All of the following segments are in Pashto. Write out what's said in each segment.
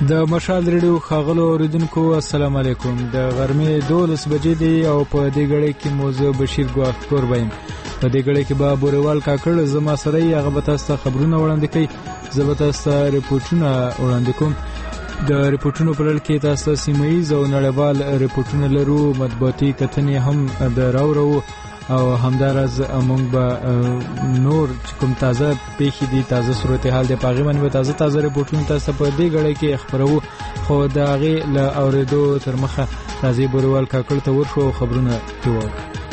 د مشال ریډیو ښاغلو اوریدونکو السلام علیکم. د غرمې 12 بجې دی او په دې غړې کې موضوع بشیر ګواښکور وایم. په دې غړې کې به بوروال کاکړ زما سره یې هغه به تاسو ته خبرونه وړاندې کوي، زه به تاسو ته ریپورټونه وړاندې کوم. د ریپورټونو په لړ کې تاسو سیمه‌ییز او نړیوال ریپورټونه لرو، مطبوعاتي کتنې هم د راوړو او همدارز موږ به نور کوم تازه پیښې دي، تازه صورتحال دی، په هغې باندې به تازه ریپورټونه تاسو په دې غړې کې خپرو. خو د هغې له اورېدو تر مخه راځئ بوروال کاکړ ته ورشو او خبرونه ترې واورو.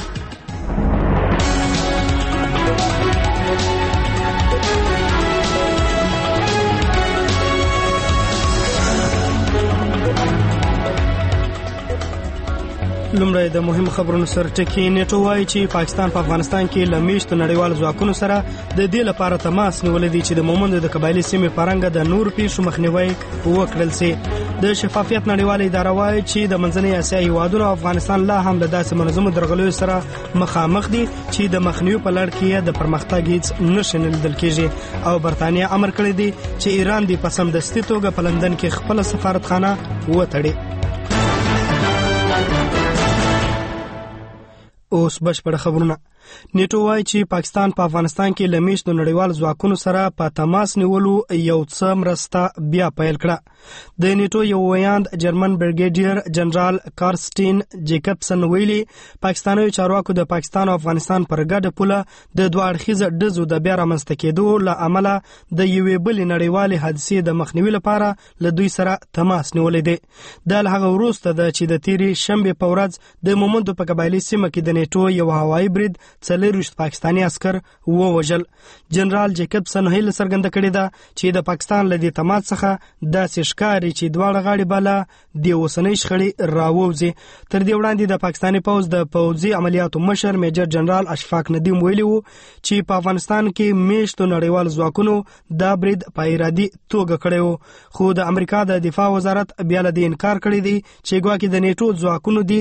لومړی د مهم خبرونو سره ټکی. نیټو وایي چې پاکستان په افغانستان کې له میشتو نړیوالو ځواکونو سره د دې لپاره تماس نیولی دی چې د مومندو د قبایلي سیمې په رنګه د نورو پیښو مخنیوی وکړل سي. د شفافیت نړیواله اداره وایي چې د منځنۍ اسیا هیوادونو او افغانستان لا هم له داسې منظمو درغلیو سره مخامخ دي چې د مخنیوي په لړ کې د پرمختګ هیڅ نښې نه لیدل کېږي او برتانیا امر کړی دی چې ایران دې په سمدستي توګه په لندن کې خپله سفارتخانه وتړي. اوس بشپړ خبرونه. نیټو وایي چې پاکستان په افغانستان کې له میشتو نړیوال ځواکونو سره په تماس نیولو یو څه مرسته بیا پیل کړه. د نیټو یو ویاند جرمن بریګیډیر جنرال کارستین جیکبسن ویلي پاکستاني چارواکو د پاکستان او افغانستان پر ګډه پوله د دوه اړخیزه ډزو د بیا رامنځته کېدو له امله د یوې بلې نړیوالې حادثې د مخنیوي لپاره له دوی سره تماس نیولی دی. دا له هغه وروسته ده چې د تیرې شنبې په ورځ د مومندو په قبایلي سیمه کې د نیټو یو هوایي برید 40 پاکستاني عسکر ووژل. جنرال جیکبسن هیله څرګنده کړې ده چې د پاکستان له دې تماس څخه داسې ښکاري چې دواړه غاړې به له دې اوسنۍ شخړې راووځي. تر دې وړاندې د پاکستاني پوځ د پوځي عملیاتو مشر میجر جنرال اشفاق ندیم ویلي وو چې په افغانستان کې میشتو نړیوال ځواکونو دا برید په ارادي توګه کړی و، خو د امریکا د دفاع وزارت بیا له دې انکار کړی دی چې ګواکې د نیټو ځواکونو دي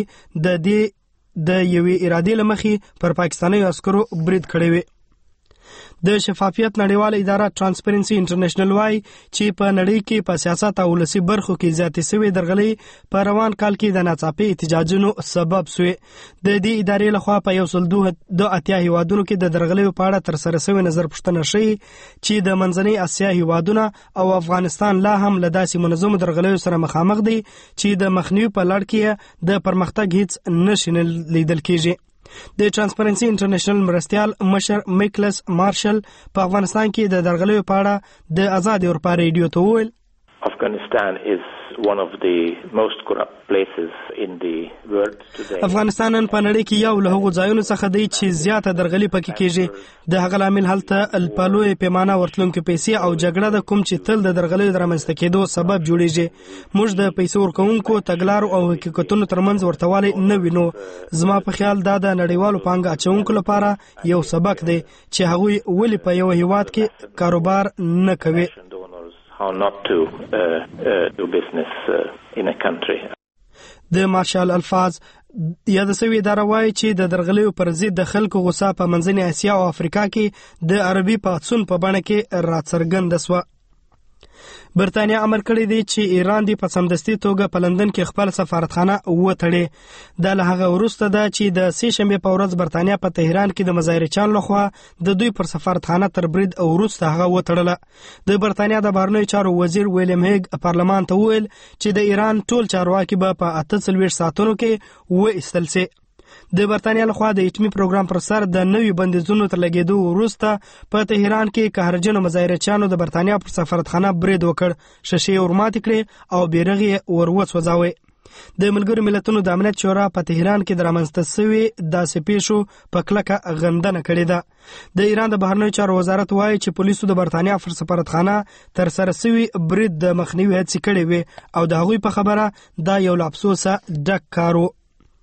د یوې ارادې له مخې پر پاکستاني عسکرو برید کړی وي. د شفافیت نړیواله اداره ترانسپیرنسي انټرنیشنل وایي چې په نړۍ کې په سیاست او ولسي برخو کې زیاتې سوې درغلۍ په روان کال کې د ناڅاپي احتجاجونو سبب سوې. د دې ادارې لخوا په 182 هیوادونو کې د درغلیو په اړه ترسره سوې نظر پوښتنه ښیي چې د منځنۍ اسیا هیوادونه او افغانستان لا هم له داسې منظمو درغلیو سره مخامخ دي چې د مخنیوي په لړ کې د پرمختګ هیڅ نښې نه لیدل کېږي. د ترانسپیرنسي انټرنیشنل مرستیال مشر میکلس مارشل په افغانستان کې د درغلیو په اړه د آزاد اروپا ریډیو ته وویل Afghanistan is one of the most corrupt places in the world today. افغانستان په نړۍ کې یو له هغو ځایونو څخه دی چې زیاته درغلي پکې کېږي. د هغه لامل هلته الپالوی پیمانه ورتلونکو پیسې او جګړه د کوم چې تل د درغلیو د رامنځته کېدو سبب جوړیږي. موږ د پیسو ورکوونکو تګلارو او حقیقتونو ترمنځ ورتوالی نه وینو. زما په خیال دا د نړیوالو پانګه اچوونکو لپاره یو سبق دی چې هغوی ولې په یو هیواد کې کاروبار نه کوي. How not to do business in a country. د مارشال الفاظ یاد سوي اداره وایي چې د درغلیو پر ضد د خلکو غوسه په منځنۍ اسیا او افریقا کې د عربي پاڅون په بڼه کې راڅرګنده شوه. برتانیا امر کړی دی چې ایران دې په سمدستي توګه په لندن کې خپل سفارتخانه وتړي. دا له هغه وروسته ده چې د سې شنبې په ورځ برتانیا په تهران کې د مظاهرچیانو لخوا د دوی پر سفارتخانه تر برید وروسته هغه وتړله. د برتانیا د بهرنیو چارو وزیر ویلیم هیګ پارلمان ته وویل چې د ایران ټول چارواکي به په 48 ساعتونو کې وایستل سي. د برتانیا لخوا د ایټمي پروګرام پر سر د نوي بندیزونو تر لګېدو وروسته په تهران کې قهرجنو مظاهرچیانو د برتانیا پر سفارتخانه برید وکړ، شیشې ورماتې کړې او بیرغ یې وروسوځاوه. د ملګرو ملتونو د امنیت شورا په تهران کې د رامنځته سوي داسې پیښو په کلکه غندنه کړې ده. د ایران د بهرنیو چارو وزارت وایي چې پولیسو د برتانیا پر سفارتخانه تر سره سوي برید د مخنیوي هڅې کړې وې او د هغوی په خبره دا یو له افسوسه ډک کار و.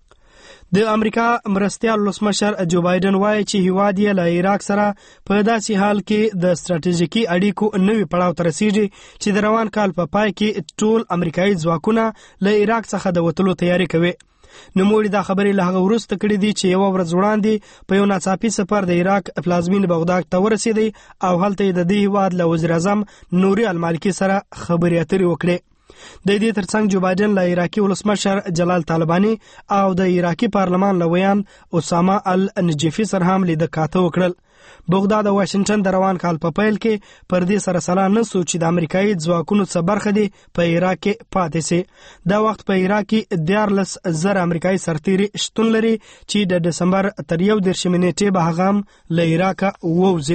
د امریکا مرستیال ولسمشر جو بایدن وایي چې هیواد یې له عراق سره په داسې حال کې د ستراتیژیکي اړیکو نوي پړاو ته رسیږي چې د روان کال په پای کې ټول امریکایي ځواکونه له عراق څخه د وتلو تیاری کوي. نوموړي دا خبرې له هغه وروسته کړې دي چې یو ورځ وړاندې په یو ناڅاپي سفر د عراق پلازمین بغداد ته ورسېدی او هلته د دې هیواد له وزیر اعظم نوري المالکي سره خبرې اترې وکړې. د دې ترڅنګ جو بایدن له عراقي ولسمشر جلال طالباني او د عراقي پارلمان لویان اسامه النجفي سره هم لیدل کاته وکړل. بغداد او واشنگټن د روان کال په پیل کې پر دې سره سلا نه سو چې د امریکایي ځواکونو څخه برخه دي په عراق کې پاتې سي. دا وخت په عراق کې 14,000 امریکایي سرتیري شتون لري چې د دسمبر تر 11 نیټې به هغه هم له عراق ووځي.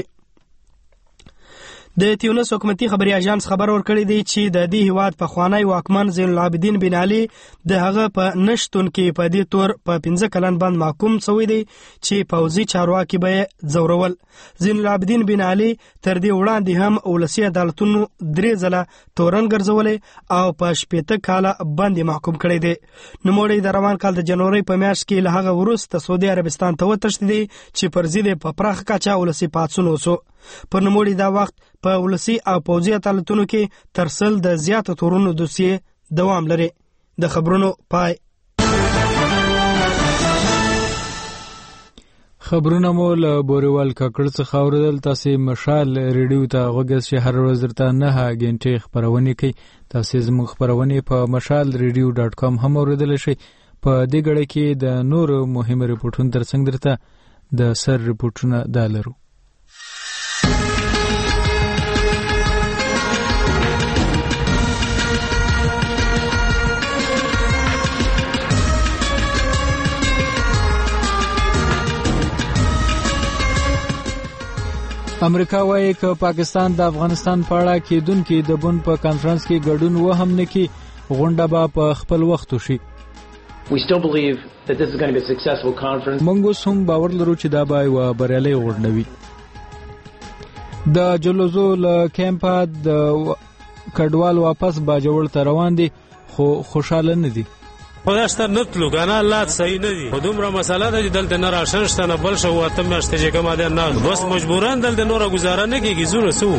د تیونس حکومتي خبري اژانس خبر ورکړی دی چې د دې هیواد په خوانی واکمن زین العابدین بن علي د هغه په نشتون کې په دې تور په 15 کلن باندې محکوم شوی دی چې پوځي چارواکي به ځورول. زین العابدین بن علي تر دې وړاندې هم ولسی عدالتونو 3 ځله تورن ګرځولې او په 18 کال باندې محکوم کړی دی. نوموړی د روان کال د جنوري په میاشت کې له هغه وروسته سعودي عربستان ته وتښتید چې پر ضد په پراخ کچا ولسی پاتسون وسو. پر نوموړي دا وخت په ولسی او پوځي عدالتونو کې تر 100 د زیاتو تورونو دوسیې دوام لري. د خبرونو پای. خبرونه مو له بوريوال کاکړ څخه اوریدل. تاسو مشال ریډیو ته غوږ شئ، هر ورځ درته 9 غنټې خبرونه کوي. تاسو زموږ خبرونه په mashalradio.com هم اوریدل شئ. په دې غړي کې د نور مهمه ریپورتونو ترڅنګ درته د سر ریپورتونه دالرو. امریکا وايي چې پاکستان د افغانستان په اړه کېدونکې د بن په کانفرنس کې ګډون و هم نه کی غونډه به په خپل وخت وشي. We still believe that this is going to be a successful conference. موږ هم باور لرو چې دا به یو بریالي غونډه وي. د جلوزو له کیمپ د کډوال واپس باجوړ ته روان دي خو خوشاله نه دي. خداشته نتلو کنه الله صحیح نه دي. دومره مساله ده چې دلته نه راشنشته نه بل شو واته مشته چې کومه ده نه بس مجبوران دلته نور گزاره نه کیږي زونه سو.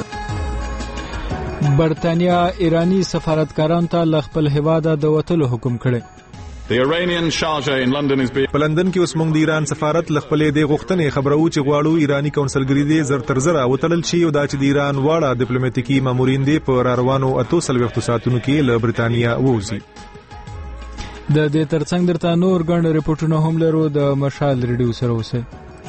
برتانیا ایرانی سفارتکاران ته ل خپل هواده د وټلو حکم کړی. The Iranian Sharjah in London is being لندن کې اوس موږ د ایران سفارت ل خپل د غوښتنې خبرو چې غواړو ایرانی کونسلګری دې زر تر زر وټلل شي او دا چې د ایران واړه ډیپلوماټیکي مامورین دې په روانو 28 ساعتونو کې له برتانیا ووزي. د دې ترڅنګ درته نور غند ریپورتونه هم لرو. د مشال ریډیو سره اوسئ.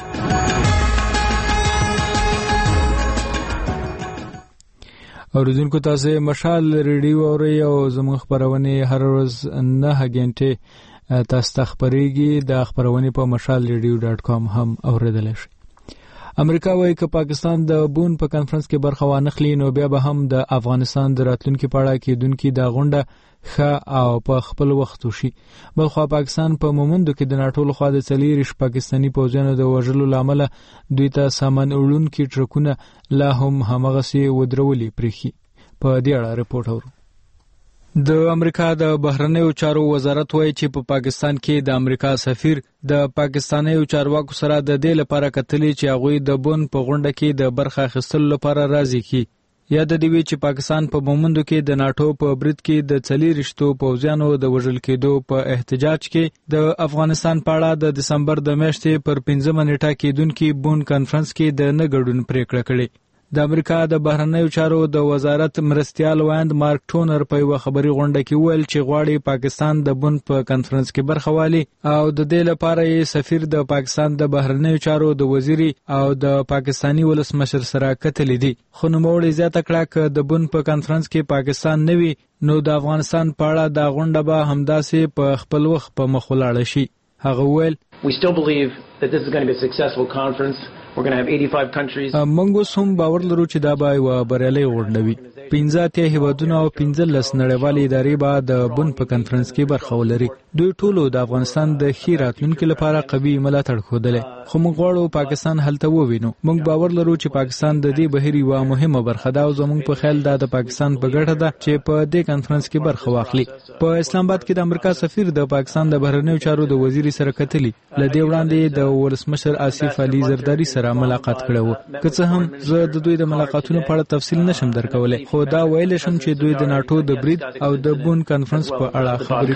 اوریدونکو تاسو مشال ریډیو اورئ او زموږ خبرونه هر ورځ 9 غنټې تاسو ته خبرېږي. د خبرونه په mashalradio.com هم اوریدل شي. امریکا وايي چې پاکستان د بون په کانفرنس کې برخه وانخلي نو بیا به هم د افغانستان د راتلونکو په اړه کېدونکې د غونډه ښه او په خپل وخت وشي. بلخو پاکستان په مومندو کې د ناټو لخوا د 40 پاکستانی پوځیانو د وژلو لامل دوی ته سامان وړونکي ټرکونه لا هم همغسي ودرولي پرخي. په دې اړه ریپورت اورو. د امریکا د بهرنیو چارو وزارت وایي چې په پاکستان کې د امریکا سفیر د پاکستاني چارواکو سره د دې لپاره کتلې چې هغه د بون په غونډه کې د برخه اخیستلو لپاره راضي کی. یا د دې چې پاکستان په مومندو کې د ناټو په برید کې د 40 پوځیانو د وژل کېدو په احتجاج کې د افغانستان په اړه د دسمبر د میاشتې پر 15 نیټه کېدونکې بون کانفرنس کې د نه ګډون پریکړه کړې. د امریکا د بهرنیو چارو د وزارت مرستيال وایند مارک ټونر په یو خبري غونډه کې ویل چې غواړي پاکستان د بون په کانفرنس کې برخه والي او د دې لپاره یې سفیر د پاکستان د بهرنیو چارو د وزیري او د پاکستانی ولسمشر سره کتلې دي. خو نوموړي زیاته کړه چې د بون په کانفرنس کې پاکستان نوي نو د افغانستان په اړه د غونډه به همداسې په خپل وخت په مخ ولاړ شي. هغه ویل We still believe that this is going to be a successful conference. We're going to have 85 countries. موږ هم باور لرو چې دا به یو بریالي غونډه وي. 15 هیوادونه او 15 نړیوالې ادارې به د بون په کانفرنس کې برخه ولري. دوی ټول د افغانستان د ښې راتلونکو لپاره قوي ملاتړ خوده. خو موږ غواړو پاکستان هلته ووینو. موږ باور لرو چې پاکستان د دې بهیر یو مهمه برخه ده او زموږ په خیال دا د پاکستان په ګټه ده چې په دې کانفرنس کې برخه واخلي. په اسلام آباد کې د امریکا سفیر د پاکستان د بهرنیو چارو د وزیر سره کتلی. لدې وړاندې د ولسمشر آصف علي زرداری سره ملاقات کړو. که څه هم زه د دوی د ملاقاتونو په اړه تفصیل نشم درکولای، خو دا ویل شم چې دوی د ناټو د برید او د بون کانفرنس په اړه خبرې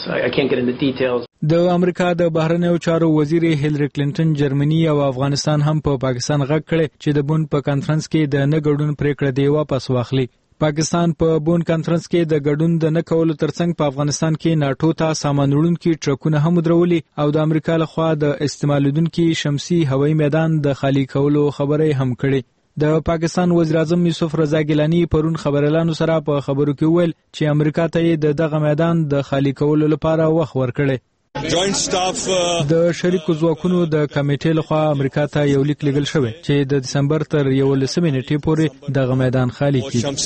کړې. د امریکا د بهرنیو چارو وزیر هیلری کلینټن جرمني او افغانستان هم په پاکستان غږ کړي چې د بون په کانفرنس کې د نه ګډون پریکړه دی واپس واخلي. پاکستان په بون کانفرنس کې د ګډون د نه کولو ترڅنګ په افغانستان کې ناټو ته سامان وړونکي ټرکونه هم درولي او د امریکا لخوا د استعمالونکي شمسي هوایي میدان د خالی کولو خبره هم کړې. د پاکستان وزیر اعظم یوسف رضا ګیلانی پرون خبريالانو سره په خبرو کې ویل چې امریکا ته دغه میدان د خالی کولو لپاره وخت ورکړي. د شریکو ځواکونو د کمیټې لخوا امریکا ته یو لیک لېږل شوی چې د دسمبر تر 11 نیټې پورې دغه میدان خالی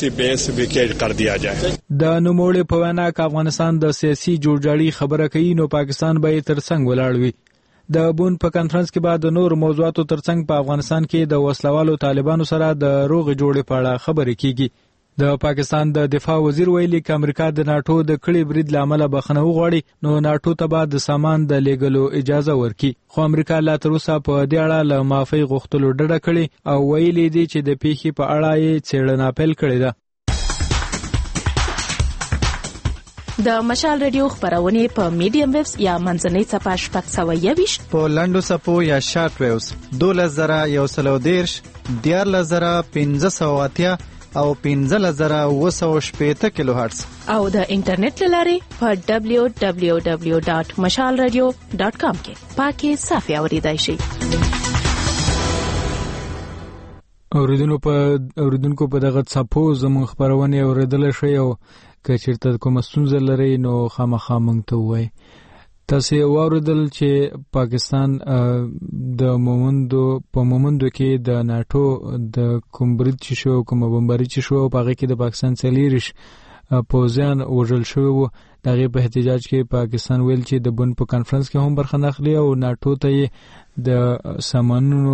کړي. د نوموړي په وینا ک افغانستان د سیاسي جوړجاړي خبره کوي نو پاکستان به ترڅنګ ولاړ وي. د بون په کانفرنس کې بعد نور موضوعاتو ترڅنګ په افغانستان کې د وسلوالو طالبانو سره د روغ جوړې په اړه خبرې کیږي. د پاکستان د دفاع وزیر ویلي ک امریکا د ناټو د کړي برید لامل بخنه وغواړي نو ناټو ته بعد د سامان د لیګلو اجازه ورکړي. خو امریکا لا تر اوسه په دې اړه له معافي غوښتلو ډډه کړې او ویلي دي چې د پیښې په اړه یې څېړنه پیل کړې ده. د مشال ریډیو خبرونه په میډیم ویوز یا منځنۍ صفحه شپږ 120 په لنډو صفو یا شارټ ویوز 12110 14580 او 15780 کیلو هرتز او د انټرنیټ لارې په www.mashalradio.com کې پاکي صافي اوریدای شي. اوریدونکو په دغه صفو زموږ خبرونه اوریدل شي او که چیرته کوم ستونزه لري نو خامخا مونږ ته وایي. تاسو اوریدل چې پاکستان د مومندو کې د ناټو د کوم برید چې شو کوم بمباري چې شو په هغه کې د پاکستان چلیرش پوزیان وژل شوی وو. دغه په احتجاج کې پاکستان ویل چې د بون په کانفرنس کې هم برخه اخلي او ناټو ته د سامانونو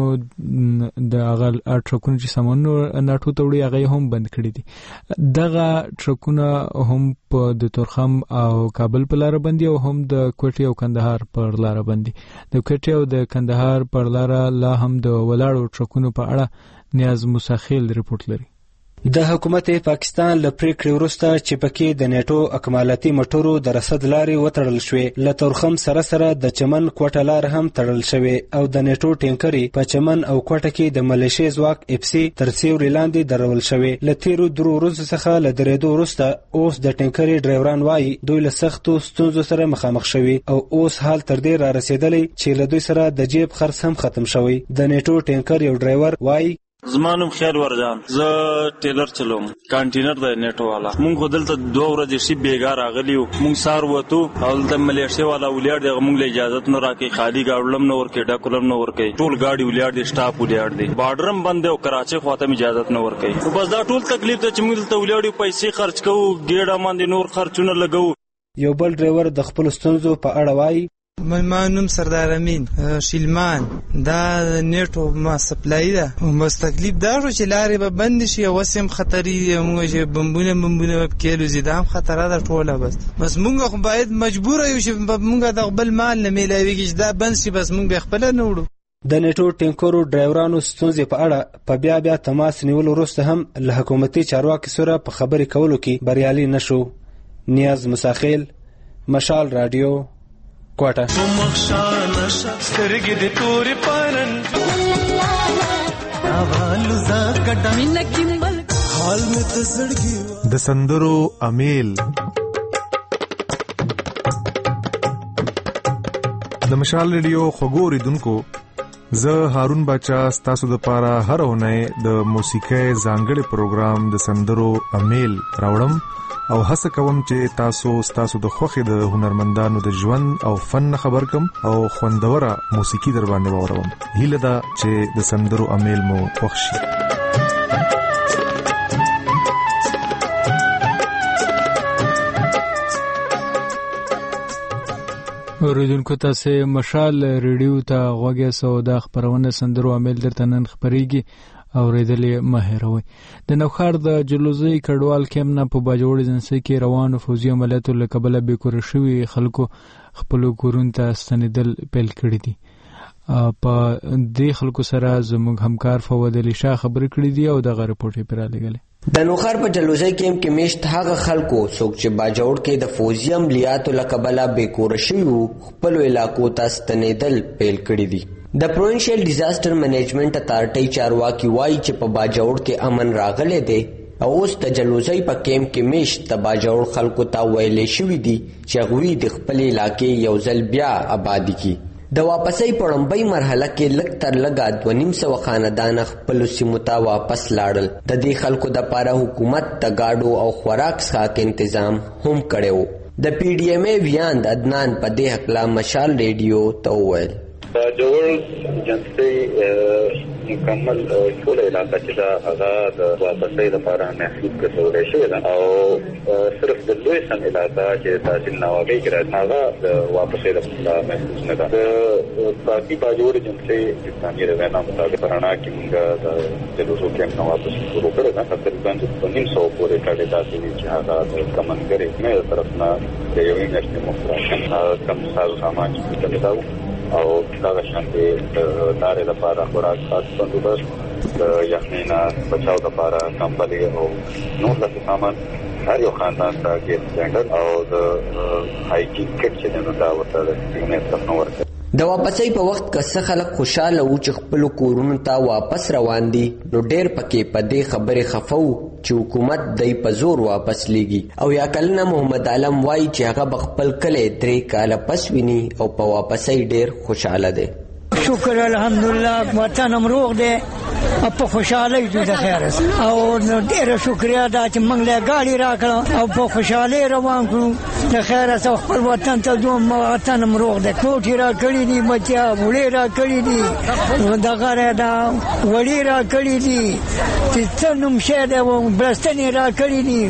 د هغه ټرکونو چې سامانونو ناټو ته وړي هغه هم بند کړی دي. دغه ټرکونه هم په د تورخم او کابل په لار باندې او هم د کوټي او کندهار په لار باندې. د کوټي او د کندهار په لار لا هم د ولاړو ټرکونو په اړه نیاز مساخیل ریپورت لري. د حکومت پاکستان له پریکړې وروسته چې پکې د نیټو اکمالاتي موټرو د رسد لارې وتړل شوې، له تورخم سره د چمن کوټه لار هم تړل شوې او د نیټو ټینکرې په چمن او کوټه کې د ملیشیا ځواک اپسی تر سیوري لاندې درول شوې. له تیرو 3 ورځو څخه له درېدو وروسته اوس د ټینکرې ډرایوران وایي دوی له سختو ستونزو سره مخامخ شوي او اوس حال تر دې را رسیدلی چې له دوی سره د جیب خرڅ هم ختم شوی. د نیټو ټینکر یو ډرایور وایي زمانم خیر ورجان ز ټیلر چلوم کانټینر د نیټو والا مونږ دلته 2 ورځې شي بیګار اغلیو مونږ سار وته او د ملیشیا والا ولیاړ د مونږ له اجازه نه راکې خالی گاډلم نو ورکې ډاکولم نو ورکې ټول گاډي ولیاړ دي سټاپ ولیاړ دي بارډرم بند او کراچي خواته اجازه نه ورکې بس دا ټول تکلیف ته چې مونږ ته ولیاړ پیسې خرج کوو ګیډه باندې نور خرچونه لګو. یو بل ډرایور د خپل ستونزو په اړه وایي مانم سردار امین شیلمان دا نیټو ما سپلای ده بس تکلیف دا چې لارې به بند شي او وسم خطرې موږ بمبونه کېلو زیدام خطر ده ټوله بس موږ خو باید مجبور یو چې موږ د خپل مال نه میلاویږي دا بند شي بس موږ به خپل نه وړو. د نیټو ټینکرو ډرایورانو ستونزې په اړه په بیا تماس نیول وروسته هم له حکومتي چارواکي سره په خبرې کولو کې بریالي نشو. نیاز مساخیل، مشال رادیو، کوټه. د سندرو امیل د مشال ریډیو خبرو دونکو زه هارون بچا ستاسو د پاره هر اونۍ د موسیقۍ ځانګړي پروګرام د سندرو امیل راوړم او هڅه کوم چې تاسو د خوښي د هنرمندانو د ژوند او فن خبر کم او خوندوره موسیقي در باندې واوروم. هیله ده چې د سندرو امیل مو خوښ شي. اوریدونکو تاسو مشال ریډیو ته غوږی سو د خبرونه سندرو امیل درته نن خبريږي اوریدلې مهروي. د نوخار د جلوزي کډوال کېم نه په باجوړ جنسي کې روانو فوزي عملیاتو له کبله به کور شوی خلکو خپل کورون ته ستنیدل پیل کړی دي. په دې خلکو سره زموږ همکار فواد علي شاه خبرې کړې دي او دغه رپورټ یې پرا لګلې. د نوخار په جلوزي کېم کې میشت هغه خلکو څوک چې باجوړ کې د فوزي عملیاتو له کبله به کور شوی خپل علاقو ته ستنیدل پیل کړی دي. د پروینشل ډیزاستر مینجمنت اتارټي چارواکي وایي چې په باجوړ کې امن راغلی دی او اوس د جلوزۍ په کیمپ کې میشت د باجوړ خلکو ته ویلې شوي دي چې هغوی د خپل علاقې یو ځل بیا آبادي کړي. د واپسۍ په لومړۍ مرحله کې لږ تر لږه 250 خاندان خپلو سیمو ته واپس لاړل. د دې خلکو دپاره حکومت د ګاډو او خوراک څښاک انتظام هم کړی و. د پی ډي ایم اے ویاند عدنان په دې هکله مشال ریډیو ته وویل باجوړ جنسي مکمل ټول علاقه چې دا هغه د واپسۍ لپاره محسوس کړل شوی ده او صرف د لوی سم علاقه چې تحصیل نوابۍ کې راځي هغه د واپسۍ لپاره محسوس نه ده. د باقي باجوړ جنسي اسلامي روایت مطابق رڼا کې موږ د جلوسو کیمپ نه واپس شروع کړو دا تقریبا 250 پورې کړي داسې چې هغه د کمنګري مې طرف نه د یوې میاشتې مخکې کم ساز سامان چې دا او دا شانتي دارې لپاره خوراک خاص بندوبست د یخنۍ نه بچاو لپاره کمبلي او نور داسې سامان هر یو خاندان ته ګیس سلنډر او د هایجین کټ چې نو دا ورته د یونیت څخه ورکړي. د واپسۍ په وخت که څه خلک خوشحاله وو چې خپلو کورونو ته واپس روان دي نو ډېر پکې په دې خبرې خفه وو چې حکومت دی په زور واپس لیږي او یا کلنه محمد عالم وایي چې هغه به خپل کلی 3 کاله پس ویني او په واپسۍ ډېر خوشحاله دی. شکر الحمدلله وطن هم روغ دی او په خوشحالۍ ځو د خیره او ډېره شکریا ده چې موږ له ګاډي راکړه او په خوشحالۍ روان کړو د خیره څخه خپل وطن ته ځو. وطن هم روغ دی کوټې راکړي دي بچیا وړې راکړي دي دغه دا وړې راکړي دي چې څه نوم شی دی بړستنې راکړي دي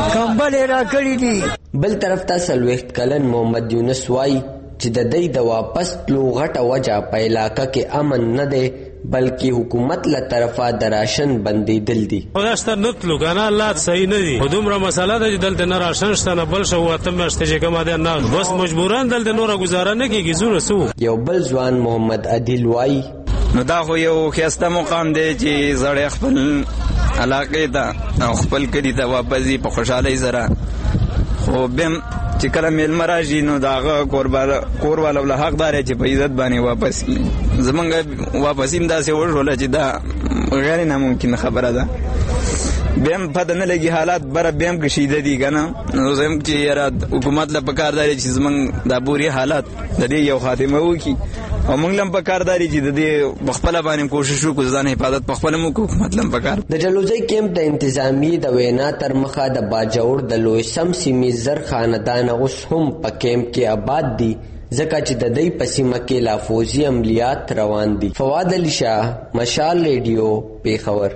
کمبلې راکړي دي. بل طرف ته 40 کلن محمد یونس وایي چې د دوی د واپس تلو غټه وجه په علاقه کې امن نه دی بلکې حکومت له طرفه د راشن بندیدل دي. خداشته نتلو کنه الله صحیح نه دي دومره مساله ده چې دلته نه راشن شته نه بل شو واته مشته چې کومه ده نه بس مجبوران دلته نور گزاره نه کیږي زونه سو. یو بل ځوان محمد عادل وایي نو دا خو یو خسته مقام دی چې زړې خپل علاقې ته او خپل کلی ته واپس په خوشحالۍ سره خو بهم چې کله میلمه راشي نو د هغه کور والا له حقدار چې په عزت باندې واپس کړي. زمونږ واپس هم داسې وشوله چې دا غیر ناممکن خبره ده. بهم پته نه لګي حالات بره بهم کشیده دي که نه نو زم چې یاره حکومت له پکار دی چې زمونږ دا بوري حالات د دې یو خاتمه وکړي او موږ لم پکار دی چې د دې بخپله باندې کوشش وکړو ځان حفاظت په خپله مو کوو حکومت لم پکار. د جلوزۍ کیمپ د انتظامیې د وینا تر مخه د باجوړ د لوی سم سیمې زر خاندان اوس هم په کیمپ کې آباد دي ځکه چې د دوی په سیمه کې لا فوجي عملیات روان دي. فواد علي شاه مشال ریډیو پیښور.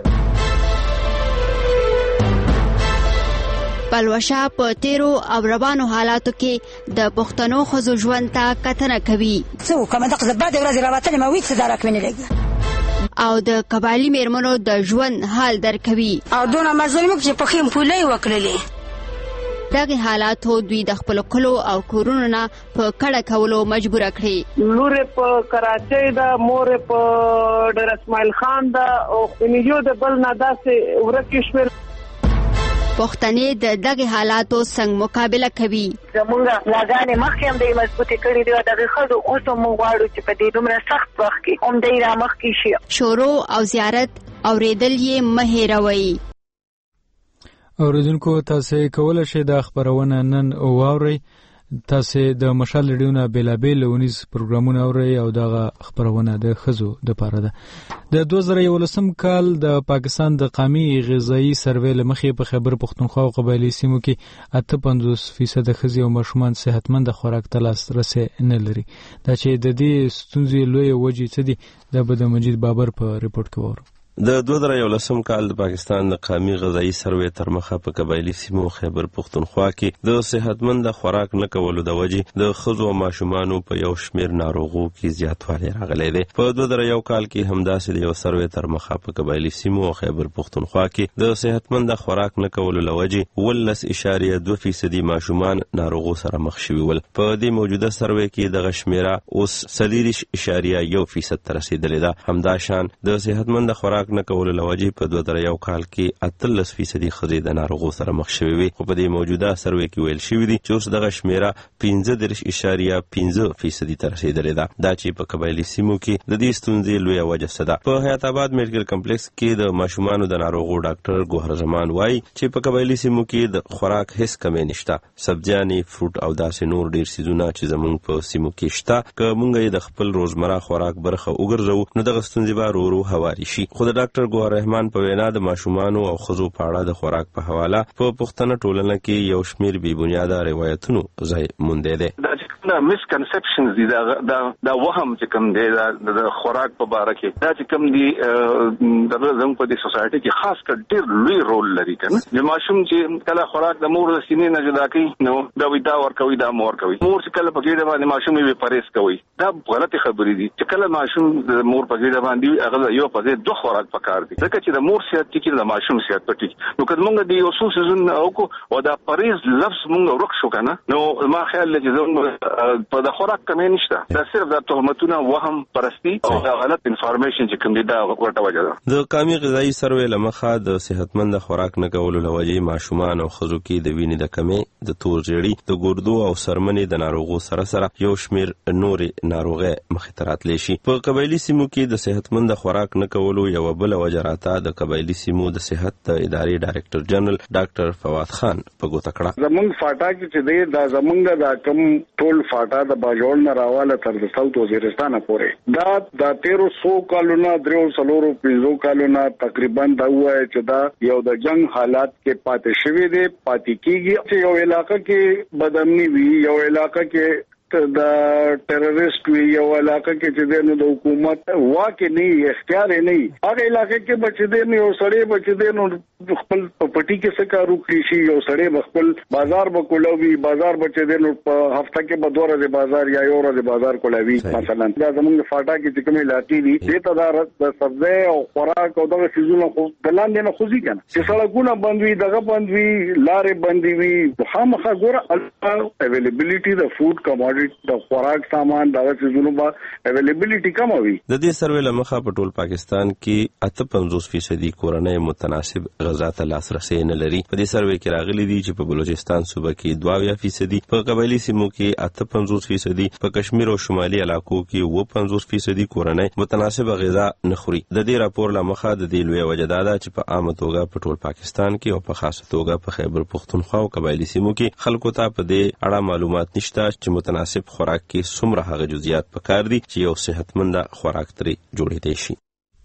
پلوشه په تیرو او روانو حالاتو کې د پښتنو ښځو ژوند ته کتنه کوي. څه وکړم دغه بعد ورځې راوتلې ما ویڅ درک مې نه لګي او د قبایلي میرمنو د ژوند حال درکوي او دونه مزل موږ چې په خیم پولې وکړلې. دغه حالاتو دوی د خپل کلو او کورونو نه په کډه کولو مجبور کړي. لور په کراچۍ ده مور په ډېر اسماعیل خان ده او خنیجو د بل نه داسې ورکې شوې. پښتنې د دغه حالاتو څنګه مقابله کوي. زمونږ لاګانې مخکې هم د مضبوطې کړي دي او دغه ښځو اوس هم موږ غواړو چې په دې دومره سخت وخت کې هم دی را مخکې شي. شروع او زیارت اورېدل یې مه هېروئ. اوریدونکو تاسو کولی شئ د خبرونه نن واورئ. تاسو د مشال ریډیو نه بیلابیل ونیز پروګرامونه اورئ او دغه خبرونه د ښځو دپاره ده. د 2011 کال د پاکستان د قومي غذایي سروې له مخې په خیبر پښتونخوا او قبایلي سیمو کې 58% ښځې او ماشومان صحتمند خوراک ته لاسرسی نه لري. دا چې د دې ستونزې لویه وجې څه دي دا به د مجید بابر په ریپورټ کې واورو. د 2011 کال د پاکستان د قومي غذایي سروې تر مخه په قبایلي سیمو خیبر پښتونخوا کې د صحتمند خوراک نه کولو د وجې د ښځو او ماشومانو په یو شمېر ناروغو کې زیاتوالی راغلی دی. په 2001 کال کې همداسې د یو سروې تر مخه په قبایلي سیمو او خیبر پښتونخوا کې د صحتمند خوراک نه کولو له وجې 19.2% ماشومان ناروغو سره مخ شوي ول. په دې موجوده سروې کې دغه شمېره اوس 40.1% ته رسېدلې ده. همداشان د صحتمند خوراک خوراک نه کولو له وجې په 2001 کال کې 18% ښځې د ناروغو سره مخ شوې وي، خو په دې موجوده سروې کې ویل شوي دي چې اوس دغه شمیره 15.5% ته رسېدلې ده. دا چې په قبایلي سیمو کې د دې ستونزې لویه وجه څه ده. په حیات آباد میډیکل کمپلیکس کې د ماشومانو د ناروغو ډاکټر ګوهر زمان وایي چې په قبایلي سیمو کې د خوراک هیڅ کمی نشته. سبزیانې، فروټ او داسې نور ډیر څیزونه چې زموږ په سیمو کې شته، که موږ یې د خپل روزمره خوراک برخه وګرځو نو دغه ستونزې به ورو ورو هواري شي. خو د ډاکټر ګوهر رحمان په وینا د ماشومانو او ښځو په اړه د خوراک په حواله په پښتنه ټولنه کې یو شمېر بې بنیاده روایتونو ځای موندی دی. دا مسکنسپشنز دي، دا وهم چې کوم دی د خوراک په باره کې، دا چې کوم دي زموږ په دې سوسایټي کې خاص کر ډېر لوی رول لري. کنه د ماشوم چې کله خوراک د مور د سینې نه جدا کوي نو دا ورکوي، دا مور کوي. مور چې کله په ګیډه باندې ماشوم یې پرهیز کوي، دا غلطي خبرې دي. چې کله ماشوم د مور په ګیډه باندې هغه یو په ځای دوه خوراک پکار دي، ځکه چې د مور صحت کې د ماشوم صحت پټي. نو کله موږ د یو څو سيزون او دا پرهیز لفظ موږ ورک شو کنه، نو ما خیال چې زموږ په د خوراک کمی نشته. دا صرف د تهمتونو، وهم پرستی او غلط انفارمیشن چې کوم دي دا ورته وجه ده. د قومي غذایی سروې لمخه د صحتمند خوراک نه کولو لوجې ماشومان او ښځو کې د وینې د کمی، د تور ژیړي، د ګردو او سرمنې د ناروغو سره یو شمېر نورې ناروغۍ مخې ته راتلی شي. په قبایلي سیمو کې د صحتمند خوراک نه کولو یوه بله وجه راته د قبایلي سیمو د صحت د ادارې ډایرکټر جنرال ډاکټر فواد خان په ګوته کړه. زمونږ فاټا کې چې دی دا زمونږ د کم ټول فاټا د باجوړ نه راواله تر د ساوث وزیرستان پورې دا د 1300 کالونه 350 کالونه تقریبا دا وایي چې دا یو د جنگ حالات کې پاتې شوی دی، پاتې کیږي. چې یو علاقہ کې بدامنی وی، یو علاقہ کې د ټیرریست وی، یو علاقہ کې چې د حکومت واکه نه اختیار نه، هغه علاقې کې بچ دي نو سړی بچ دي نو خپل پټی کې څه کارو کوي شي. یو سړی خپل بازار بکولوي، بازار بچ دي نو په هفته کې به 2 ورځې بازار یا یو ورځ بازار کولوي. مثلا دا زموږ فاټا کې چې کومه علاقې دي د تدارک د سبزی او خوراک او دغه سيزونو خو بلاندې نه خوځي کنه، چې سړکونه بندوي، دغه بندوي، لارې بندوي. خامخا ګوره اویلیبিলিټي د فود کموډیټي د خوراک سامان دغه سيزونو با اویلیبিলিټي کم وي. د دې سروې لمخه په ټول پاکستان کې 58% کورنۍ متناسب غذا ته لاسرسي نه لري. په دې سروې کې راغلي دي چې په بلوچستان صوبه کې 22%، په قبایلی سیمو کې 58%، په کشمیر او شمالي علاقو کې 55% کورنۍ متناسب غذا نه خوري. د دې راپور لمخه د دې لوی وجه ده چې په عامه توګه په ټول پاکستان کې او په خاصه توګه په خیبر پختونخوا او قبایلی سیمو کې خلکو ته په دې اړه معلومات نشته چې متناسب خوراک کې څومره هغه جزئیات پکار دي چې یو صحتمند خوراک ترې جوړېدای شي.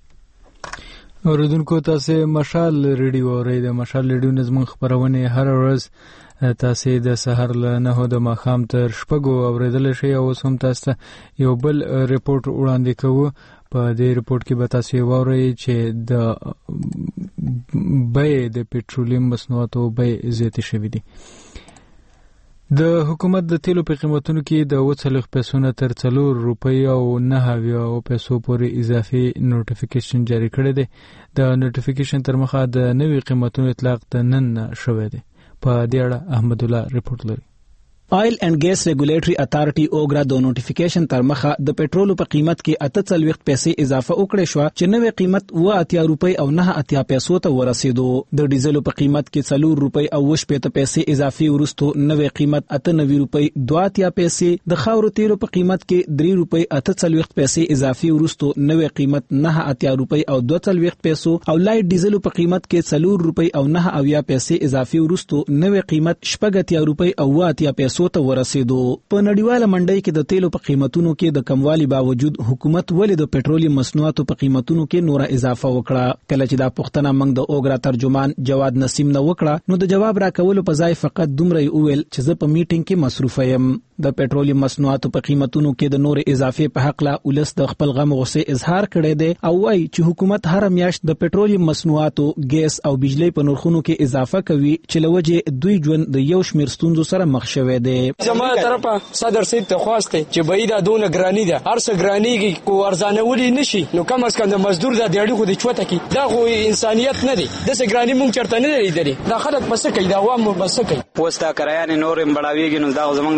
اوریدونکو تاسو مشال ریډیو اورئ. د مشال ریډیو نظم خبرونه هر ورځ تاسو د سحر له 9 د ماښام تر 6 اوریدل شي. او سم تاسو یو بل ریپورت وړاندې کوو. په دې ریپورت کې به تاسو واورئ چې د بیې د پټرولیم مصنوعاتو بیې زیاتې شوې دي. د حکومت د تیلو په قیمتونو کې د 40 پیسو نه تر 4 روپۍ او 9 پیسو پورې اضافي نوټیفیکیشن جاری کړی دی. د نوټیفیکیشن تر مخه د نوي قیمتونو اطلاق د نن شوی دی. په دې اړه احمد الله ریپورت لري. آئل اینڈ گیس ریګولیټری اتھارټي اوګرا د نوټیفیکیشن تر مخه د پټرولو په قیمت کې 48 پیسې اضافه وکړې شو چې نوې قیمت 80 روپۍ او 9 پیسو ته ورسېدو. د ډیزلو په قیمت کې 4 روپۍ او 80 پیسې اضافي ورستو نوې قیمت 98 روپۍ 2 پیسې. د خاورو تیلو په قیمت کې 3 روپۍ 48 پیسې اضافي ورستو نوې قیمت 9 روپۍ او 42 پیسو. او لایټ ډیزلو په قیمت کې 4 روپۍ او 9 پیسې اضافي ورستو نوې قیمت 80 روپۍ او 80 پیسو ته ورسېدو. په نړیواله منډۍ کې د تیلو په قیمتونو کې د کموالي باوجود حکومت ولې د پټرولیم مصنوعاتو په قیمتونو کې نوره اضافه وکړه؟ کله چې دا پوښتنه موږ د اوګرا ترجمان جواد نسیم نه وکړه نو د جواب راکولو په ځای فقط دومره وویل چې زه په میټینګ کې مصروف یم. د پټرولیم مصنوعاتو په قیمتونو کې د نور اضافه په حق لا ولس د خپل غم غوسه اظهار کړی دی او وايي چې حکومت هر میاشت د پټرولیم مصنوعاتو، ګیس او بجلی په نرخونو کې اضافه کوي چې لوجه دوی ژوند د یو شمیر ستونزو سره مخ شوي دي. زموږ طرفه صدر سید ته خواسته چې بعیده دونه ګرانی ده، هر څه ګرانیږي کو ارزانه ولي نشي، نو کم از کم د مزدور د دیړي خو د چوته کی دا خو انسانيت نه دی. د څه ګرانی مونږ چرته نه لري. دا خلک بس کوي، دا عوام بس کوي. پوسټه کرایانه نورم بڑاویږي نو دا زمونږ د بار غټ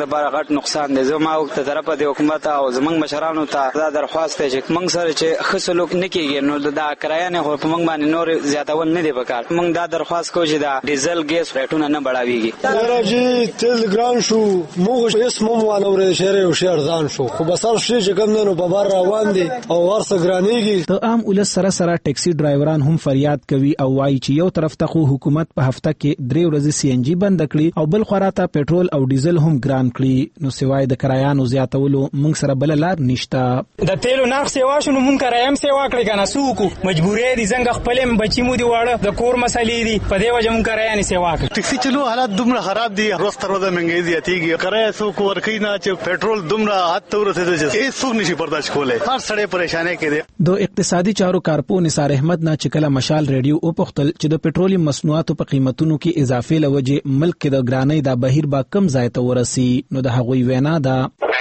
زیات نقصان دی. زما ته طرفه د حکومت او زمنګ مشرانو ته دا درخواست دی چې موږ سره چې ښه سلوک نه کیږي نو دا کرایه نه خو په موږ باندې نور زیاتول نه دی پکار. موږ دا درخواست کوو چې دا ډیزل ګیس ریټونه نه بړاویږي. راځي تیل ګران شو موږ اسمه وانه ورې شهر او شهر ځان شو خو بسال شي چې کوم نه په بار روان دي او ورسره ګرانیږي. ته عام ولس سره ټیکسي ډرایوران هم فریاد کوي او وایي چې یو طرف ته حکومت په هفته کې 3 ورځې سی ان جی بند کړي او بل خواته پېټرول او ډیزل هم ګران کړي نو سوای د کرایانو زیاتولو موږ سره بل لار نشته. د تیلو نرخ سیوا شنو موږ کرایم سیوا کړی کنه سوکو مجبورې دي څنګه خپل بچی مو دی واړه د کور مسلې دي په دې وجه موږ کرایانه سیوا کړ. ټیکسي چلو حالات دومره خراب دي روز تر ورځې مهنګي زیاتېږي کرایه سوکو ورکې نه چې پېټرول دومره حد ته ورسېږي چې هیڅ څوک نشي برداشت کولای. هر سړی پریشانه کېږي. د اقتصادي چارو کارپو نثار احمد نه چې کله مشال ریډیو او پختل چې د پېټرولیم مصنوعاتو په قیمتونو کې اضافه لوجه ملک کې د ګرانۍ د بهیر با کم ځای ته ورسی نو د هغوی وینا ده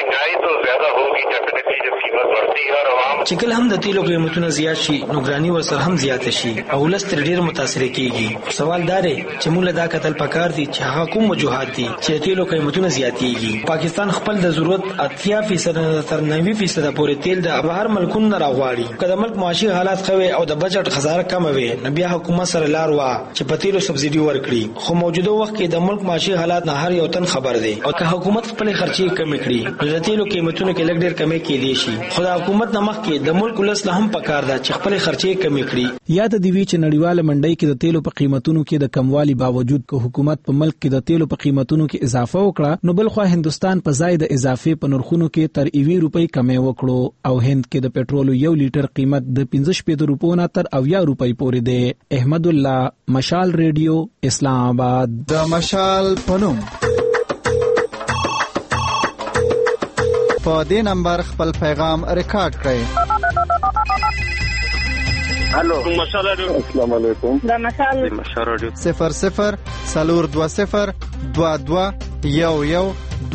چې کله هم د تیلو قیمتونه زیات شي نو ګرانی ورسره هم زیات شي او لستر ډیر متاثر کیږي. سوال دار چې موږ دا کتل پکار دي چې هغه کوم وجوهات دي چې تیلو قیمتونه زیاتېږي. پاکستان خپل د ضرورت 80% تر 90% پورې تیل د بهر ملکونو نه راغواړي. کله ملک معاشي حالات خوي او د بجټ خساره کم وي نو بیا حکومت سره لار وا چې په تیلو سبسيډي ورکړي. خو موجوده وخت کې د ملک معاشي حالات نه هر یو تن خبر دي او که حکومت خپل خرچي کم کړي نو د تیلو قیمتونه کې لږ ډیر کمې کېدي شي. خو د حکومت نه مخکې د ملک ولسله هم پکار ده چې خپل خرچې کمې کړي. یاد دی وی چې نړیواله منډۍ کې د تیلو په قیمتونو کې د کموالي باوجود که حکومت په ملک کې د تیلو په قیمتونو کې اضافه وکړه نو بل خو هندستان په ځای د اضافه په نرخونو کې تر 20 روپۍ کمې وکړو او هند کې د پېټرولو 1 لیټر قیمت د 15 روپو نه تر 90 روپۍ پورې دی. احمد الله مشال ریډیو اسلام آباد. د مشال پنوم په دې نمبر خپل پیغام ریکارډ کړئ. الو مشال رادیو. السلام علیکم. دا مشال رادیو 00 420 22 11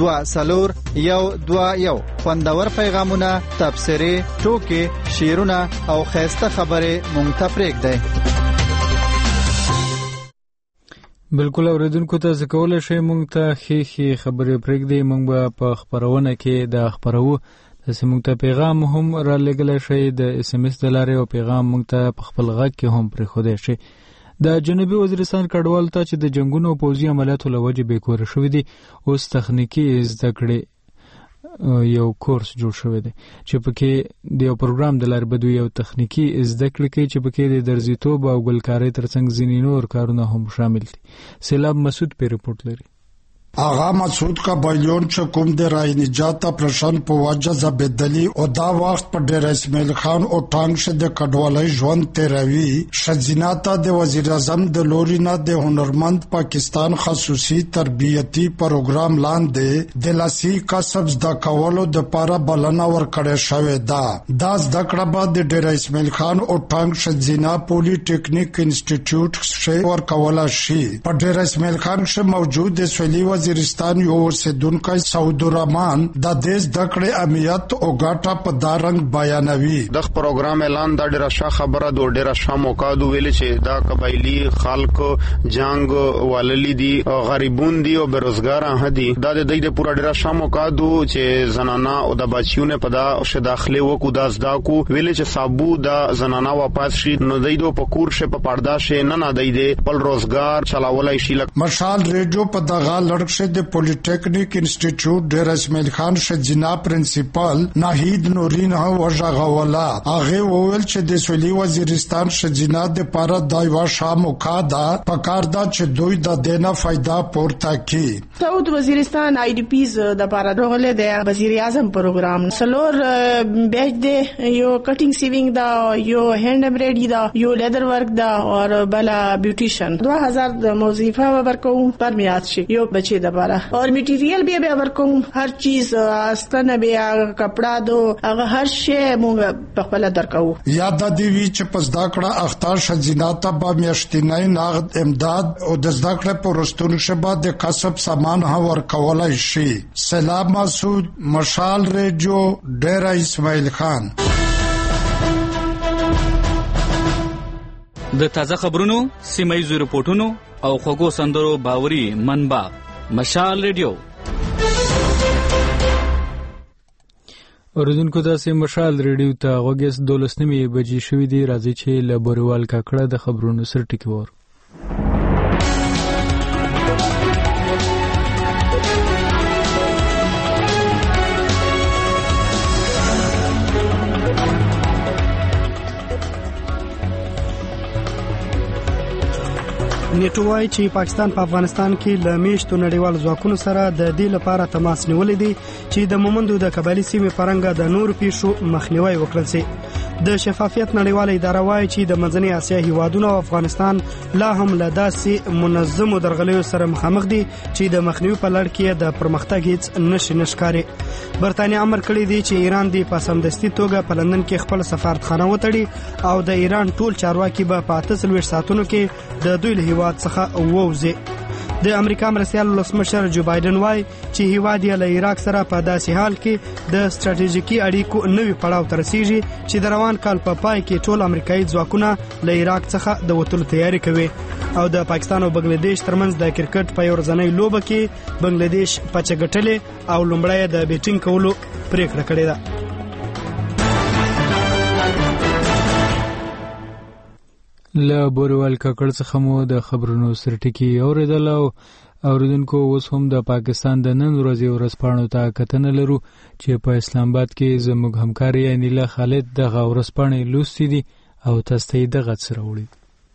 2 خوندور پیغامونه تبصره ټوکې شعرونه او خیسته خبره مونږ ته پرېږدئ. بالکل اوریدونکو ته ځکول شي مونږ ته خې خبرې پرېږدي. مونږ به په خبرونه کې د خبرو تاسو مونږ ته پیغام هم را لګل شي د اس ام اس د لارې او پیغام مونږ ته په خپل غږ کې هم پرې خوده شي. د جنوبي وزیرستان کډوال ته چې د جنگونو او پوځي عملیاتو لوجه بیکور شوې دي اوس تخنیکی زده کړې یو کورس جوړ شوی دی چې پکې د یو پروګرام د لارې بدوی یو تخنیکی زده کړې کوي چې پکې د درزیتوب او ګلکارۍ ترڅنګ ځینې نور کارونه هم شامل دي. سیلاب مسعود په رپورت لري. آغا مسعود کا بیان چې کوم د رای نجات پرشن په وجه زبدلی او دا وخت په ډیر اسماعیل خان او ټانګ شه د کډوالۍ ژوند تیروي. شجیناتا د وزیر اعظم د لورینا د هنرمند پاکستان خصوصي تربیتی پروګرام لاندې د لاسي کسب زده کولو د پاره بلنه ورکړې شوې ده. دا زده کړه به د ډیر اسماعیل خان او ټانګ شجینا پولی ټیکنیک انسټیټیوټ شه ورکولا شي. په ډیر اسماعیل خان شه موجود د سویلي وزیرستان یو اوسیدونکو سعود الرحمن د دې دکړې اهمیت او ګټه په دارنګ بیانوي. د پروګرام اعلان د ډیره ښه خبره د ډیره ښه موقع د ویل چې دا قبایلی خلک جنگ وللی دي غریبون دي او بیروزګار هدي دا د دې پورا ډیره ښه موقع دو چې زنانا او د بچیونه په دا ش داخله وکړو د زدا کو ویل چې صابو د زنانا واپس شي نو د پکور شه په پردا شه نه د خپل روزګار چلاولای شي. مشال ریډیو په دغه لړ د پولیټیکنیک انسټیټیوټ ډیر اسماعیل خان شجینا پرنسپل ناهید نورین وژغولا هغه وویل چې د سویلي وزیرستان شجینا د پاره دایوا شامو کادا پکاردا چې دوی د دینه فائدہ پورته کی. سعود وزیرستان آی ډی پیز د پاره راغله د وزیر اعظم پروګرام سلور بیچ دی یو کټینګ سیوینګ دا یو هند امبرایډری دا یو لیدر ورک دا اور بلا بیوټیشن 2000 د موظفه ورکو پر میات شي یو بچي دبارا اور مټیریل به ورکوم هر چیز استنه بیا کپڑا دو هغه هر شی مونږ په خپل درکو. یاد دی وی چې پس دا کړه اختر شجیناتا با میاشتنۍ نقد امداد او د زده کړې پرستون شبا د کسب سامان ها ورکولای شي. سلام مسعود مشال ریډیو ډیر اسماعیل خان. د تازه خبرونو سیمایي رپورټونو او خوږو سندرو باوري منبع مشال ریډیو. اوریدونکو داسې مشال ریډیو ته غوږیس 12 بجې شوې دي. راځي چې له بوریوال کاکړه د خبرونو سر ټکی وور. نیټو وايي چې پاکستان په افغانستان کې له میشتو نړیوال ځواکونو سره د دې لپاره تماس نیولې دي چې د مومندو د قبایلی سیمې پرنګ د نور پیښو مخنیوي وکړل شي. د شفافیت نړیواله اداره وايي چې د منځنۍ اسیا هیوادونو او افغانستان لا هم له داسې منظمو درغلیو سره مخامخ دي چې د مخنیوي په لړ کې د پرمختګ هیڅ نشکاري. برتانیې امر کړی دی چې ایران د پاسمدستي توګه په لندن کې خپل سفارتخانه وتړي او د ایران ټول چارواکي به په 48 ساعتونو کې د دوی له هیواد څخه ووځي. د امریکا مرستیال ولسمشر جو بایدن وايي چې هیواد یې له عراق سره په داسې حال کې د ستراتیژیکي اړیکو نوې پړاو ته رسیږي چې د روان کال په پای کې ټول امریکایي ځواکونه له عراق څخه د وتلو تیاری کوي. او د پاکستان او بنگلاديش ترمنځ د کرکټ په ورځنۍ لوبه کې بنگلاديش پچه ګټلې او لومړی د بیټینګ کولو پریکړه کړې ده. له بوریوال کاکړ څخه مو د خبرونو سر ټکی اوریدل. اوریدونکو اوس هم د پاکستان د نن ورځې ورځپاڼو ته کتنه لرو چې په اسلام آباد کې زموږ همکار انیلا خالد د ورځپاڼې لوستې دي او تاسو ته دغه سره وړي.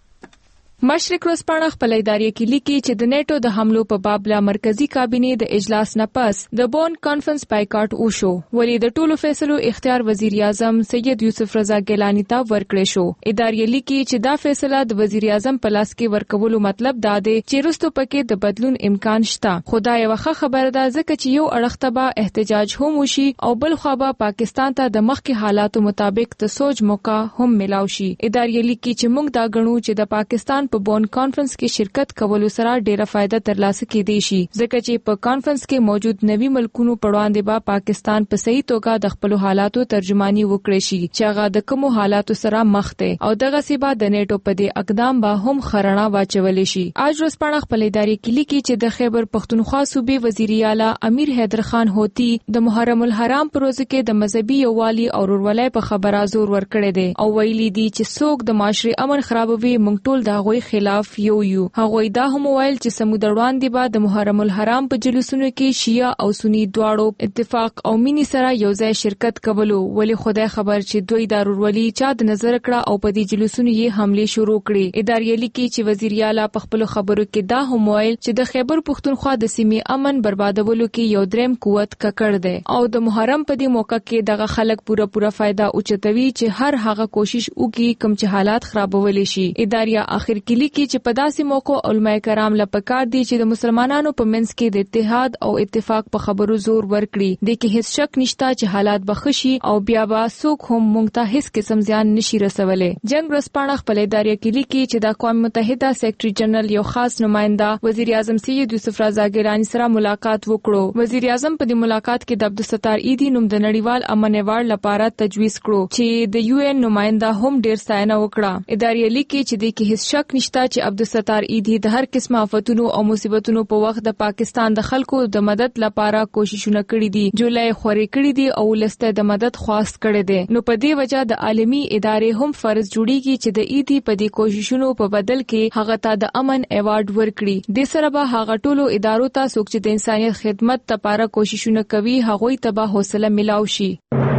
مشرق ورځپاڼه خپل ادارې کې لیکي چې د نیټو د حملو په باب لا مرکزی کابینه د اجلاس نه پس د بون کانفرنس بایکاټ وشو. ولی د ټولو فیصلو اختیار وزیر اعظم سید یوسف رضا ګیلانی ته ورکړی شو. ادارې لیکي چې دا فیصله د وزیر اعظم په لاس کې ورکولو مطلب دا دی چې وروسته پکې د بدلون امکان شته. خدای واخه خبره ده ځکه چې یو اړخ ته به احتجاج هم وشي او بل خو به پاکستان ته د مخکې حالاتو مطابق د سوچ موقع هم ملاو شي. ادارې لیکي چې موږ دا غنو چې د پاکستان په بون کانفرنس کې شرکت کولو سره ډیره فائدہ ترلاسه کیدی شي ځکه چې په کانفرنس کې موجود نوي ملکونو په وړاندې به پاکستان په صحیح توګه د خپل حالاتو ترجمانی وکړي شي چې هغه د کوم حالاتو سره مخ دي او دغه سیبا د نیټو په دې اقدام به هم خرانه واچول شي. اج ورځپاڼه خپل ادارې کې لیکي چې د خیبر پختونخوا صوبې وزیر اعلی امیر حیدر خان هوتی د محرم الحرام پر ورځ کې د مذهبي یووالي او ورولۍ په خبره زور ورکړی دی او ویلي دی چې څوک د معاشري امن خرابوي موږ ټول دا غوي خلاف یو هغه دا هم ویل چې سمودروان دی بعد د محرم الحرام په جلوسونو کې شیعه او سنی دواړو اتفاق او مینی سره یو ځای شرکت کولو. ولی خدای خبر چې دوی دارورولي چا د نظر کړه او په دې جلوسونو یې حمله شروع کړې. ادارې لیکي چې وزیر اعلی په خپل خبرو کې دا هم ویل چې د خیبر پختونخوا د سیمې امن بربادولو کې یو دریم قوت ککړ دی او د محرم په دې موقع کې دغه خلک پوره فائدہ اوچتوي چې هر هغه کوشش وکړي کوم چې حالات خرابول شي. ادارې اخر کې لیکي چې په داسې موقع علماء کرام لپاره دي چې د مسلمانانو په منځ کې د اتحاد او اتفاق په خبرو زور ورکړي. د کې هیڅ شک نشته چې حالات بخشي او بیا به څوک هم موږ ته هیڅ قسم زیان نشي رسولې. جنگ ورځپاڼه خپل ادارې کې لیکي چې د اقوام متحده سیکریټري جنرال یو خاص نماینده وزیر اعظم سید یوسف رضا ګیلانی سره ملاقات وکړو. وزیر اعظم په دې ملاقات کې د عبدالستار ایدی نوم د نړیوال امن ایوارډ لپاره تجویز کړو چې د یو ان نماینده هم ډیر ستاینه وکړه. ادارې لیکي چې د کې هیڅ شک نشته چې عبدالستار ایدی د هر قسمه آفتونو او مصیبتونو په وخت د پاکستان د خلکو د مدد لپاره کوششونه کړې دي جولای خوري کړې دي او لسته د مدد خواست کړې دي. نو په دې وجہ د عالمی ادارې هم فرض جوړیږي چې د ایدی په دې کوششونو په بدل کې هغه ته د امن ایوارډ ورکړي. د سره به هغه ټولو ادارو ته څوک چې د انسانيت خدمت لپاره کوششونه کوي هغه ته به حوصله ملاو شي.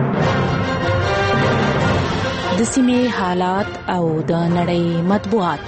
د سیمې حالات او د نړۍ مطبوعات.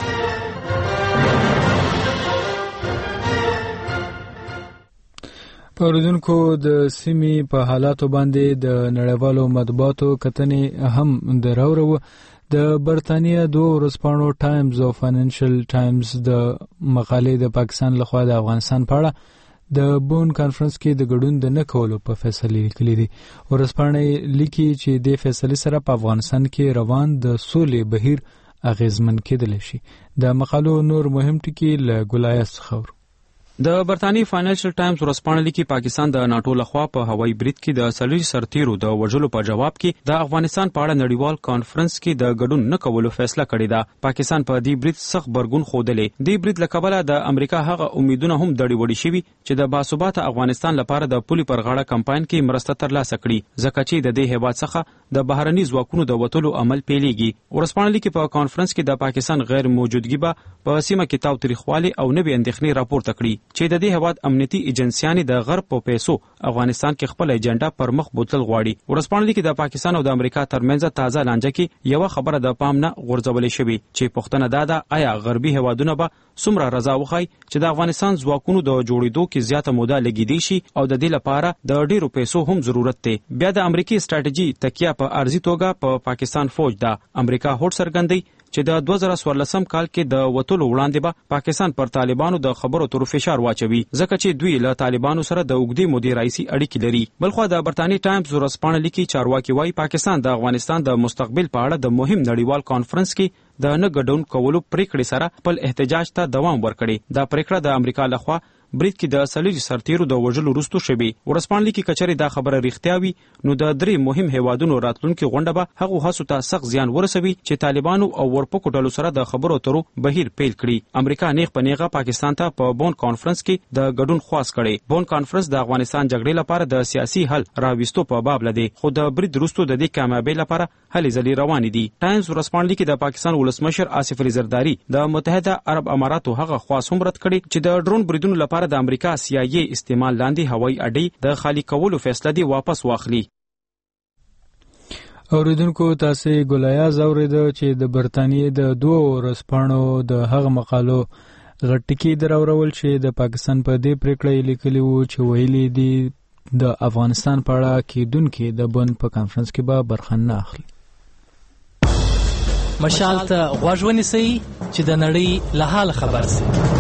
اوریدونکو د سیمې په حالاتو باندې د نړیوالو مطبوعاتو کتنې هم دراوړو. د برتانیا دوه ورځپاڼو ټایمز او فاینانشل ټایمز د مقالې د پاکستان لخوا د افغانستان په اړه د بون کانفرنس کې د ګډون د نه کولو په فیصله لیکلي دي. ورځپاڼې لیکي چې د فیصلې سره په افغانستان کې روان د سولې بهیر اغیزمن کېدلی شي. د مقالو نور مهم ټکي له ګلایس خبرو. د برتانی فاینانشل ټایمز ورځپاڼه لیکي پاکستان د ناتو لخوا په هوایي برید کې د سلوي سرتیرو د وژلو په جواب کې د افغانستان په اړه نړیوال کانفرنس کې د ګډون نه کولو فیصله کړې ده. پاکستان په دې برید سخت برګون ښودلې. دې برید له کبله د امریکا هغه امیدونه هم دړي وړي شوي چې د باثباته افغانستان لپاره د پولي پر غاړه کمپاین کې مرسته ترلاسه کړي، ځکه چې د دې هیواد څخه د بهرني ځواکونو د وتلو عمل پیلېږي. ورځپاڼه لیکي په کانفرنس کې د پاکستان غیر موجودګي به په سیمه کې تاوتریخوالي او نوې اندېښنې راپورته کړي چې د دې هیواد امنیتي ایجنسیانې د غرب په پیسو افغانستان کې خپل ایجنډا پر مخ بوتل غواړي. ورځپاڼه لیکي د پاکستان او د امریکا ترمنځ تازه لانجه کې یو خبره د پام نه غورځولې شوې چې پوښتنه ده آیا غربي هیوادونه به څومره رضا وښایي چې د افغانستان ځواکونو د جوړېدو کې زیاته موده لګیدي شي او د دې لپاره د ډیرو پیسو هم ضرورت دی. بیا د امریکای ستراتیژي تکیه په ارزي توګه په پاکستان فوج ده. امریکا هوډ څرګندوي چې د 2014 کال کې د وټولو وړاندې به پاکستان پر طالبانو د خبرو تر فشار واچوي، ځکه چې دوی له طالبانو سره د اوږدې مودې راځي اړیکې لري. بلخو د برتانی ټایمز ورځپاڼه لیکي چارواکي وايي پاکستان د افغانستان د مستقبل په اړه د مهم نړیوال کانفرنس کې د نه ګډون کولو پریکړې سره خپل احتجاج ته دوام ورکړي. دا پریکړه د امریکا لخوا برید کې د سلوي سرتیرو د وژلو وروسته شوې. ورځپاڼه لیکي کچرې دا خبره رښتیا وي نو د درې مهم هیوادونو راتلونکي غونډه به هغو هڅو ته سخت زیان ورسوي چې طالبانو او ورپکو ډلو سره د خبرو اترو بهیر پیل کړي. امریکا نیغ په نیغه پاکستان ته په بون کانفرنس کې د ګډون خواست کړي. بون کانفرنس د افغانستان جګړې لپاره د سیاسي حل راوستو په باب لدی، خو د برید وروسته د دې کامیابی لپاره هلې ځلې روانې دي. ټایمز ورځپاڼه لیکي د پاکستان ولسمشر آصف علي زرداری د متحده عرب اماراتو هغه خواست هم رد کړي چې د ډرون بریدونو لپاره د امریکا CIA استعمال لاندې هوایي اډې د خالی کولو فیصله دی واپس واخلي. اوریدونکو تاسو ګولایاز اوریدو چې د برتانیې د دوه ورځپاڼو د هغه مقالو غټکی دراورول چې د پاکستان په دې پریکړه لیکلی وو چې ویلي دي د افغانستان په اړه کېدونکې د بن په کانفرنس کې به برخه نه اخلي. مشال ته غوږ ونیسئ چې د نړۍ له حال خبر شئ.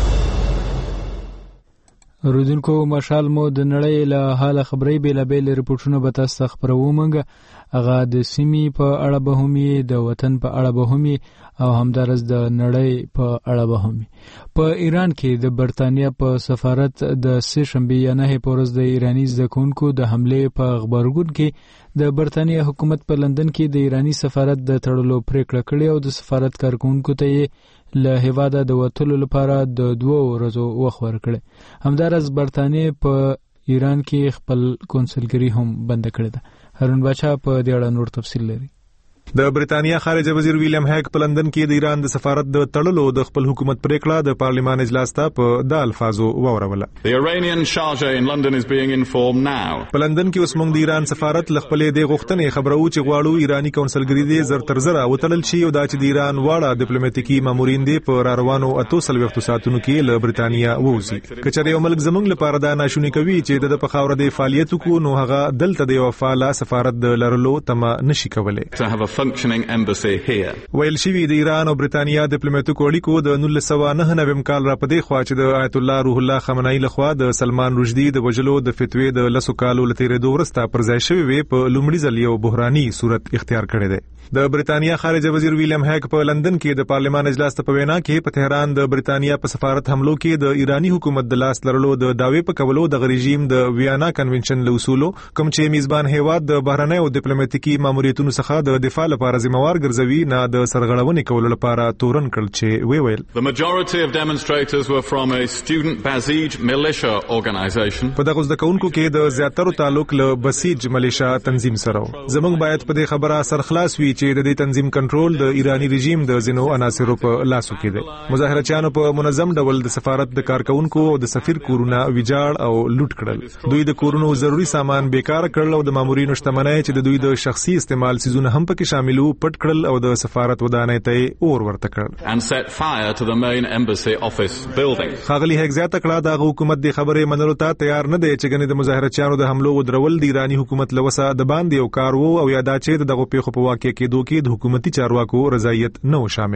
اوریدونکو مشال مو د نړۍ له حاله خبرې بیلابیل ریپورټونه به تاسو ته خپروو. موږ هغه د سیمې په اړه به هم د وطن په اړه به هم او همدارس د نړۍ په اړه به هم. په ایران کې د برتانیا په سفارت د سه شنبه یا نه پورز د ایرانی زدکونکو د حمله په خبرګون کې د برتانیا حکومت په لندن کې د ایرانی سفارت د تړلو پریکړه کړې او د سفارت کارکونکو ته له هیواده د وټولو لپاره د 2 ورځو وخت ورکړي. همدارس برتانیې په ایران کې خپل کونسلګری هم بند کړې ده. هارون باچا په دې اړه نور تفصیل لري. د بریتانیا خارجه وزیر ویلیام هیګ په لندن کې د ایران د سفارت د تړلو د خپل حکومت پریکړه د پارلیمان اجلاس ته په د الفاظو ووروله. The Iranian Sharjah in London is being informed now. په لندن کې اوس موږ د ایران سفارت ل خپل د غوښتنې خبرو چې غواړو ایرانی کونسلګری دې زر تر زر وتلل شي او دا چې د ایران واړه ډیپلوماټیکي مامورین دې په روانو 3 ساعتونو کې له بریتانیا ووزي. کچره یو ملک زمونږ لپاره دا ناشونی کوي چې د په خاور د فعالیت کو نو هغه دلته د یو فعال سفارت د لرلو تم نشي کولای. Functioning embassy here. ویل شوی د ایران او بریتانیا ډیپلوماټیکو اړیکو د 1999 کال را پدې خوا چې د آیت الله روح الله خامنه‌ای لخوا د سلمان رشدي د وجلو د فتوی د لسو کالو لتیرې دوه پر ځای شوی وي په لومړي ځل یو بحراني صورت اختیار کړی دی. د بریتانیا خارجه وزیر ویلیام هیګ په لندن کې د پارلیمان اجلاس ته په وینا کې په تهران د بریتانیا په سفارت حملو کې د ایرانی حکومت د لاس لرلو د داوی په کولو د رژیم د ویانا کنونشن له اصولو کوم چې میزبان هیواد د بهرنۍ او ډیپلوماټیکي ماموریتونو څخه د دفاع لپاره ذمہوار ګرځوي نه د سرغړونې کولو لپاره تورن کړل چې ویل. The majority of demonstrators were from a student Basij militia organization. په دغه ځکهونکو کې د زیاترو تعلق له بسیج ملیشا تنظیم سره. زمونږ باید په دې خبره سرخلاص وي چې د دې تنظیم کنټرول د ایرانی رژیم د زینو عناصرو په لاسو کې دی. مظاهرچیانو په منظم ډول د سفارت د کارکونکو او د سفیر کورونه ویجاړ او لوټ کړل. دوی د کورونو ضروری سامان بیکار کړل او د مامورینو شتمنۍ چې د دوی د شخصي استعمال سيزونه هم پکې شاملو پټ کړل او د سفارت ودانۍ ته اور ورته کړل. And set fire to the main embassy office building. خاغلی هیګ زیاته کړه د حکومت د خبرې منلو ته تیار نه دی چې ګنې د مظاهرچیانو د حملو ودرول د ایرانی حکومت لوسه د باندې او کار وو او یادا چې دغه پیښو په واقع کې دوه کې د حکومتي چارواکو رضایت نه شامل.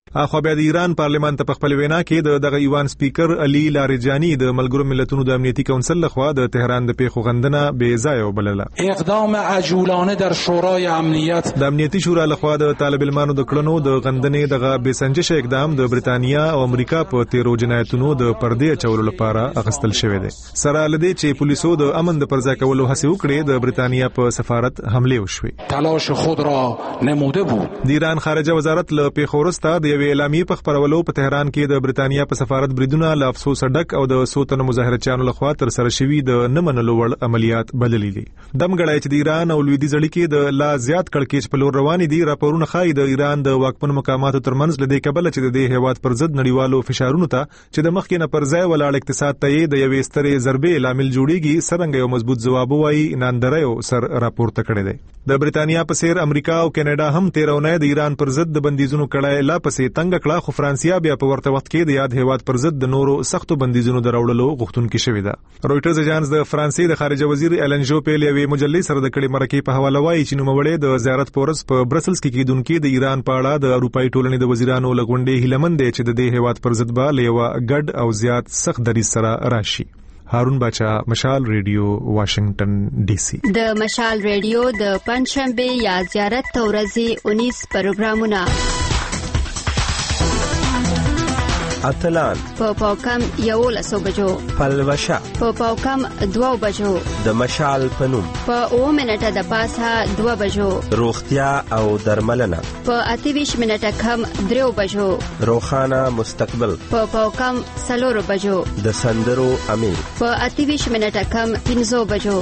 اخو بیا د ایران پارلمان ته په خپل وینا کې دغه ایوان سپیکر علي لاریجانی د ملګرو ملتونو د امنیتي کونسل لخوا د تهران د پیښو غندنه بې ځای وبلله. اقدام عجولانه در شورای امنیت د امنیتي شورا لخوا د طالب علمانو د کړنو د غندنې دغه بې سنجشه اقدام د برتانیا او امریکا په تیرو جنایتونو د پردې اچولو لپاره اخیستل شوی دی. سره لدی چې پولیسو د امن د پرځای کولو هڅه وکړې د برتانیا په سفارت حمله وشوه. تلاش خود را نموده بود. د ایران خارجه وزارت له پیښو وروسته د اعلامیه په خبرولو په تهران کې د برتانیا په سفارت بریدونه له افسوس ډک او د سوتن مظاهرچیانو لخوا تر سره شوي د نه منلو وړ عملیات بللي دي. دمګړی چې د ایران او لویدیځ اړیکې د لا زیات کړکېچ په لور روان دي، راپورونه ښایي د ایران د واکمن مقاماتو ترمنځ له دې کبله چې د دې هیواد پر ضد نړیوالو فشارونو ته چې د مخکې نه پر ځای ولاړ اقتصاد ته د یوې سترې ضربې لامل جوړیږي څرنګه یو مضبوط ځواب وایي ناندریو سر راپورته کړی دی. د برتانیا په څیر امریکا او کینیډا هم تیرونه د ایران پر ضد د بندیزونو کړای لا پسې تنګ کړه، خو فرانسیا بیا په ورته وخت کې د یاد هیواد پر ضد د نورو سختو بندیزونو دراوړلو غوښتونکې شوې ده. رويټرز اژانس د فرانسې د خارجه وزیر ایلن جوپیل یوې مجلې سره د کړي مرکې په حواله وایي چې نوموړی د زیارت پورس په برسلز کې کېدونکې د ایران په اړه د اروپאי ټولنې د وزیرانو لغونډې هیلمن دی چې د دې هیواد پر ضد به له یو ګډ او زیات سخت دریځ سره راشي. هارون باچا، مشال ریډیو، واشنگټن ډي سي. د مشال ریډیو د پنځشنبه یا زیارت ورځې 19 پروګرامونه اتلان په پاوکم 11 بجو، پلوشه په پاوکم 2 بجو، د مشال پنوم په 9 منټه د پاسه 2 بجو، روغتیا او درملنه په 28 منټه کم 3 بجو، روخانه مستقبل په پاوکم 4 بجو، د سندرو امیر په 28 منټه کم 5 بجو.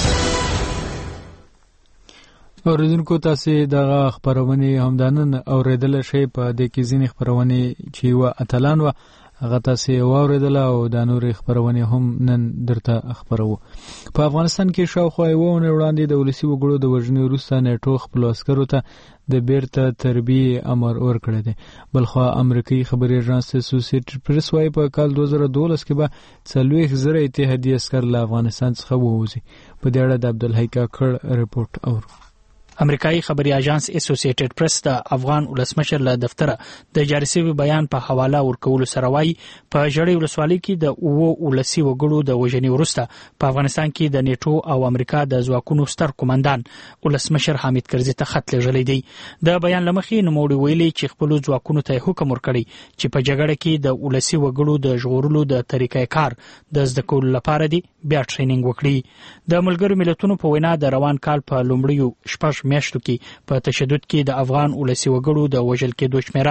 اوریدونکو تاسو دغه خبرونه همدانن اوریدل شي په د کې ځینې خبرونه چې و اتلان و هغه تاسو اوریدل او د نور خبرونه هم نن درته خبرو. په افغانستان کې شاوخوا یوونه وړاندې د ولسی وګړو د وژنې وروسته نیټو خپل عسکرو ته د بیرته تربیه امر ورکړی دی. بلخو امریکایي خبري اژانس اسوسییټډ پریس وايي په کال 2012 کې به 40,000 اتحادیه عسكر له افغانستان څخه ووځي. په دې اړه د عبدالحی کاکړ رپورت اورو. امریکایي خبري اژانس اسوسییټډ پریس د افغان ولسمشر له دفتره د جاری شوی بیان په حواله ورکولو سره وايي په جړی ولسوالۍ کې د ولسی وګړو د وژنې وروسته په افغانستان کې د نیټو او امریکا د ځواکونو ستر کمانډان ولسمشر حامد کرزي ته خط لېږلی دی. د بیان لمخې نوموړي ویلي چې خپل ځواکونو ته حکم ورکړي چې په جګړه کې د ولسی وګړو د ژغورلو د طریقې کار د زده کولو لپاره دی بیا ټریننګ وکړي. د ملګرو ملتونو په وینا د روان کال په لومړیو شپږ میاشتو کې په تشدد کې د افغان ولسی وګړو د وژل کېدو شمیره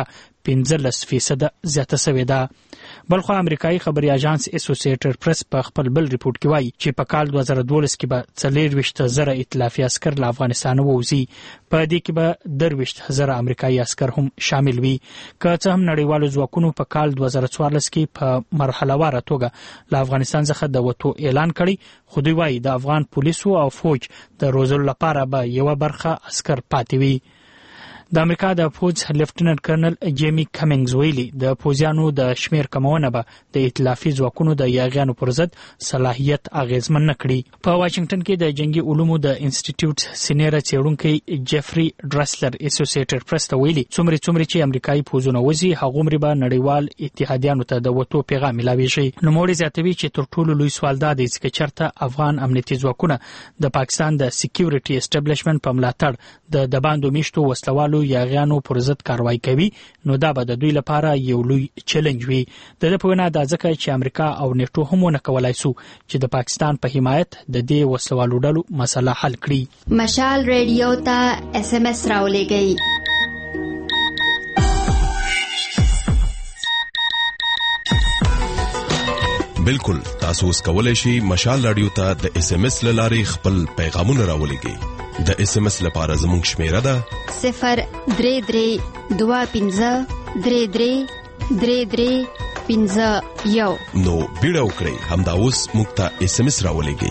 15% زیاته شوې ده. بلخو امریکایي خبري اژانس اسوسییټډ پریس په خپل بل ریپورت کې وایي چې په کال 2012 کې به 40,000 ائتلافي عسكر له افغانستان ووځي. په دې کې به 23,000 امریکایي عسكر هم شامل وي. که څه هم نړیوالو ځواکونو په کال 2014 کې په مرحله واره توګه له افغانستان څخه د وټو اعلان کړی، خو دوی وایي د افغان پولیسو او فوج د روزلو لپاره به یو برخه عسكر پاتې وي. د امریکا د فوج لیفټیننټ کرنل جیمی کمینګز ویلي د فوجیانو د شمیر کمونه به د ائتلافي ځواکونو د یاغیانو پر ضد صلاحیت اغیزمن نکړي. په واشنگټن کې د جنگي علومو د انسټیټیوټ سینیئر څېړونکي جیفري ډرسلر اسوسییټډ پریس ته ویلي څومره چې امریکایي فوجونه وځي هغومره به نړیوال اتحادیانو ته د وټو پیغام ملاويږي. نوموړي زیاتوي چې تر ټولو لوی سوال دا دی چې چرته افغان امنیتي ځواکونه د پاکستان د سکیورټي اسټابلیشمنت په ملاتړ د باندې میشتو وسلوالو یاغیانو پر ضد کاروایی کوي، نو دا به د دوی لپاره یو لوی چیلنج وي. د دې په وینا دا ځکه چې امریکا او نیټو هم ونه کولای شو چې د پاکستان په حمایت د دې وسلوالو ډلو مسله حل کړي. مشال ریډیو ته اس ام اس راولېږئ. بالکل تاسو اوس کولای شئ مشال رادیو ته د اس ام اس لارې خپل پیغامونه راولېږئ. د اس ام اس لپاره زموږ شمیره ده 03325333351. نو بیړه وکړئ، همدا اوس موږ ته اس ام اس راولېږئ.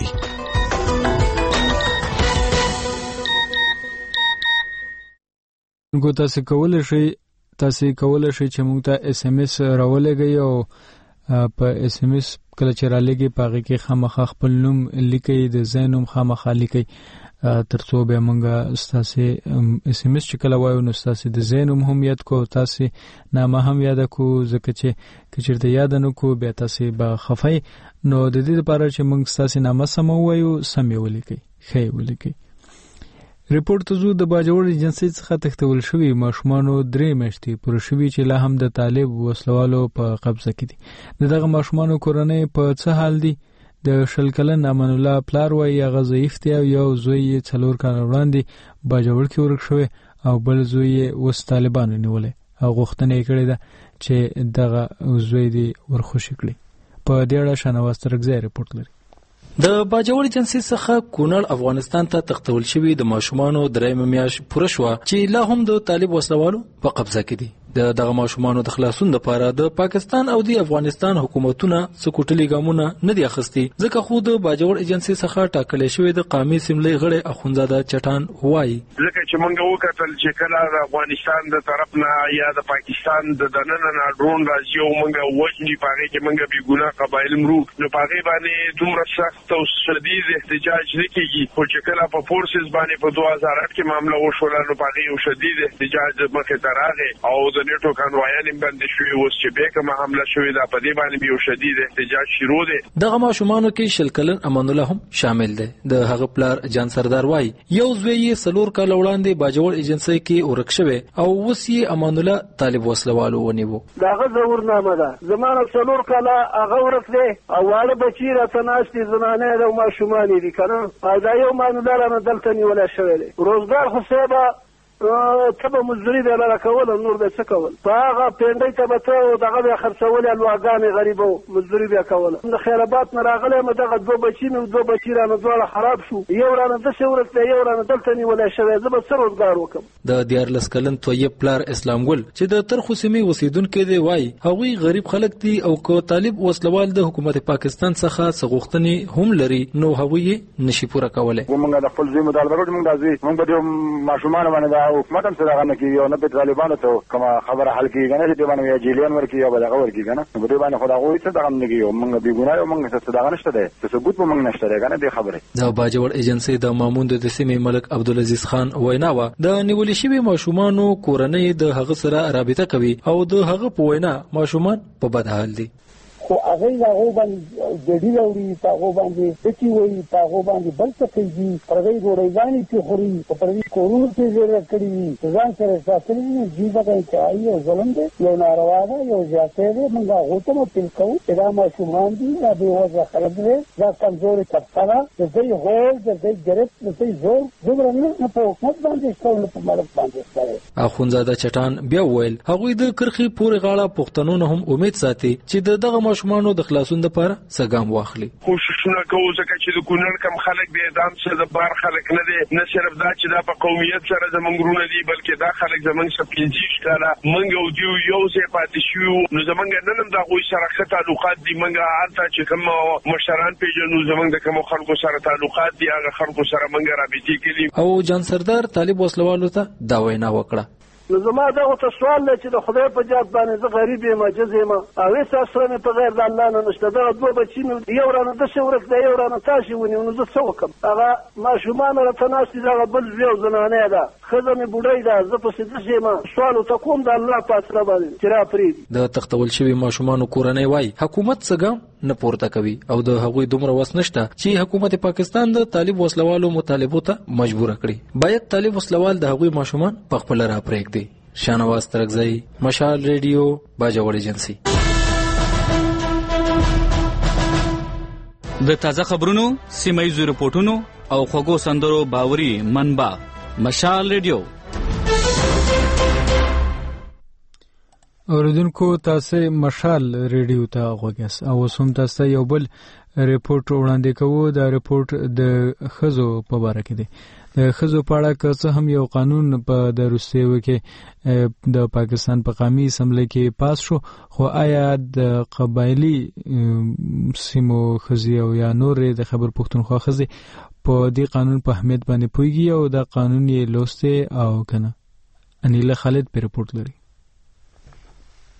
تاسو کولای شئ چې موږ ته اس ام اس راولېږئ او په اس ام اس کله چې را لګي پاغه کې خامخا خپل نوم لیکي د زینوم خامخا لیکي ترڅو به مونږه استاسه اس ام اس چې کله وایو نو استاسه د زینوم هم یاد کو تاسو نامه هم یاد کو ځکه چې کچرته یاد نه کو به تاسو به خفای نو د دې لپاره چې مونږ استاسه نامه سم وایو سم ولیکي خې ولیکي. ریپورت ته زو د باجوړ ایجنسی څخه تختول شوی ماشومانو 3 میاشتې پوره شوی چې لا هم د طالب وسلوالو په قبضه کې دي. دغه ماشومانو کورنۍ په څه حال دي؟ د شلکلن امان الله پلار وایي هغه ضعیف دی او یو زوی 4 کال وړاندې باجوړ کې ورک شوی او بل زوی وس طالبانو نیولې او غوښتنه کړې ده چې دغه زوی دی ورخوشي کړي. په دې اړه شنواز ترګزی ریپورت لري. د باجوړ ایجنسی څخه کونړ افغانستان ته تختول شوی د ماشومانو 3 میاشت پوره شو چې لا هم د طالب وسلوالو په قبضه کې دي. دغه ماشومانو د خلاصون لپاره د پاکستان او د افغانستان حکومتونه سکوټلي ګامونه نه دي اخستي ځکه خو د باجوړ ایجنسی څخه ټاکل شوی د قومي سیملې غړي اخونزاده چټان وایي ځکه چې موږ وکړل چې کله د افغانستان د طرف نه یا د پاکستان د دننه نه ډرون راځي او موږ وښني پاره کې موږ به ګناه قبایل مرو نو پاره باندې دومره سخت او شدید احتجاج نکېږي خو چې کله په فورسز باندې په 2008 کې معاملې وشول نو پاره یو شدید احتجاج مخه تراغه او د نیټو کانوایان باندې شوی اوس چې به کومه حمله شوې ده په دې باندې یو شدید احتجاج شروع دی. دغه ماشومانو کې شلکلن امان الله هم شامل دی. د هغه پلار جان سردار وای یو زوی 4 کال وړاندې باجوړ ایجنسی کې ورک شوی او اوس یې امان الله طالب وسلوالو ونیو. داغه زورنامه ده زمانه 4 کال هغه ورک دی او واړه بچی را تناشتي زنانه او ماشومان دي کنه دا یو امان الله نه دلته نیول شوی دی. روزګار حسابه تبه مزدوري د لاره کول نور د څه کول په هغه پنډۍ ته به ته دغه بیا خرڅول الواګانې غریبو مزدوري بیا کول د خیرابات نه راغلی م دغه 2 بچي مې 2 بچي رانه دواړه خراب شو یو رانه داسې ورک دی یو رانه دلته نیولی شوی زه به څه روزګار وکړم. د 14 کلن طیب پلار اسلام ګل چې د ترخو سیمې اوسیدونکی دی وایي هغوی غریب خلک دي او که طالب وسلوال د حکومت پاکستان څخه څه غوښتنې هم لري نو هغوی یې نشي پوره کولی. موږ د خپل زوی مطالبه کوو موږ د زوی موږ به د ماشومانو باندې حکومت هم څه نه کیږي او نه په طالبانو ته کوم خبره حل کیږي نه چې باندې جیلیان ورکی او بلغه ورکی کنه په دې باندې خدای غوړي څه دغه نه کیږي موږ به ګناه او موږ څه دغه نشته ده څه ثبوت به موږ نشته ده کنه دې خبره. د باجوړ ایجنسی د مامون د سیمې ملک عبدالعزيز خان ویناوه د نیول شوی ماشومانو کورنۍ د هغه سره رابطه کوي او د هغه په وینا ماشومان په بد حال دي. خو هغه هغه باندې جدي لوري هغه باندې چې وایي هغه باندې بل څه کوي پرغې ګورېګانی چې خوري په پرې کورونو کې زړه کړی ځان سره ساتلې نه جیبه کوي او ظلم دی یو ناروا ده یو ځاتې دی موږ هغه ته مو تل کوو چې دا ماشومان دي دا به وځه خلک دي دا کمزوري طبقه ده د هول د ګرفت د زور دومره نه په حکومت باندې ټول په ملک باندې ستاره. اخونزاده چټان بیا ویل هغوی د کرخي پورې غاړه پښتنو هم امید ساتي چې دغه ماشومانو د خلاصون لپاره سګام واخلي. کوششونه کوو ځکه چې د کونړ کم خلک د اعدام څخه د بار خلک نه دي نه صرف دا چې دا په قومیت سره زمونږ ورونه دي بلکې دا خلک زمونږ سره 50 کاله موږ او دیو یو ځای پاتې شو نو زمونږ نن هم دا غوي سره ښه تعلقات دي موږ حتی چې کوم مشران پیژنو زمونږ د کوم خلکو سره تعلقات دي هغه خلکو سره موږ رابطې کوي. او جان سردار طالب وسلوالو ته دا وینا وکړه. نو زما دغه ته سوال دی چې د خدای په جات باندې زه غریب یم عاجز یم او هېڅ اسره مې په غیر د الله نه نشته دغه 2 بچي مې یو رانه داسې ورک دی یو رانه تاسې ونیو نو زه څه وکړم هغه ماشومان راته ناست دي دغه بل زوی او زنانه ده ښځه مې بوډۍ ده زه پسې داسې یم سوال ورته کوم د الله په اسره باندې چې راپرېږدي. د تختول شوي ماشومانو کورنۍ وایي حکومت څه ګام نه پورته کوي او د هغوی دومره وس نشته چې حکومت پاکستان د طالب وسلوالو مطالبو ته مجبور کړي. باید طالب وسلوال د هغوی ماشومان په خپل را پرېږدي. شانواز ترګزی مشال ریډیو باجوړ ایجنسی. د تازه خبرونو سیمایي رپورټونو او خوږو سندرو باوري منبع مشال ریډیو. اوریدونکو تاسو مشال ریډیو ته غوږیاست او سم تاسو یو بل ریپورت وړاندې کوو. دا ریپورت د خزو په اړه کې دی. د خزو په اړه که څه هم یو قانون په د روسیې کې د پاکستان په قومي اسمبلی کې پاس شو خو آیا د قبایلی سیمو خزي او یا نور د خیبر پښتونخوا خزي په دې قانون په اهمیت باندې پوهیږي او دا قانون یې لوسته او کنه. انیله خالد په ریپورت لري.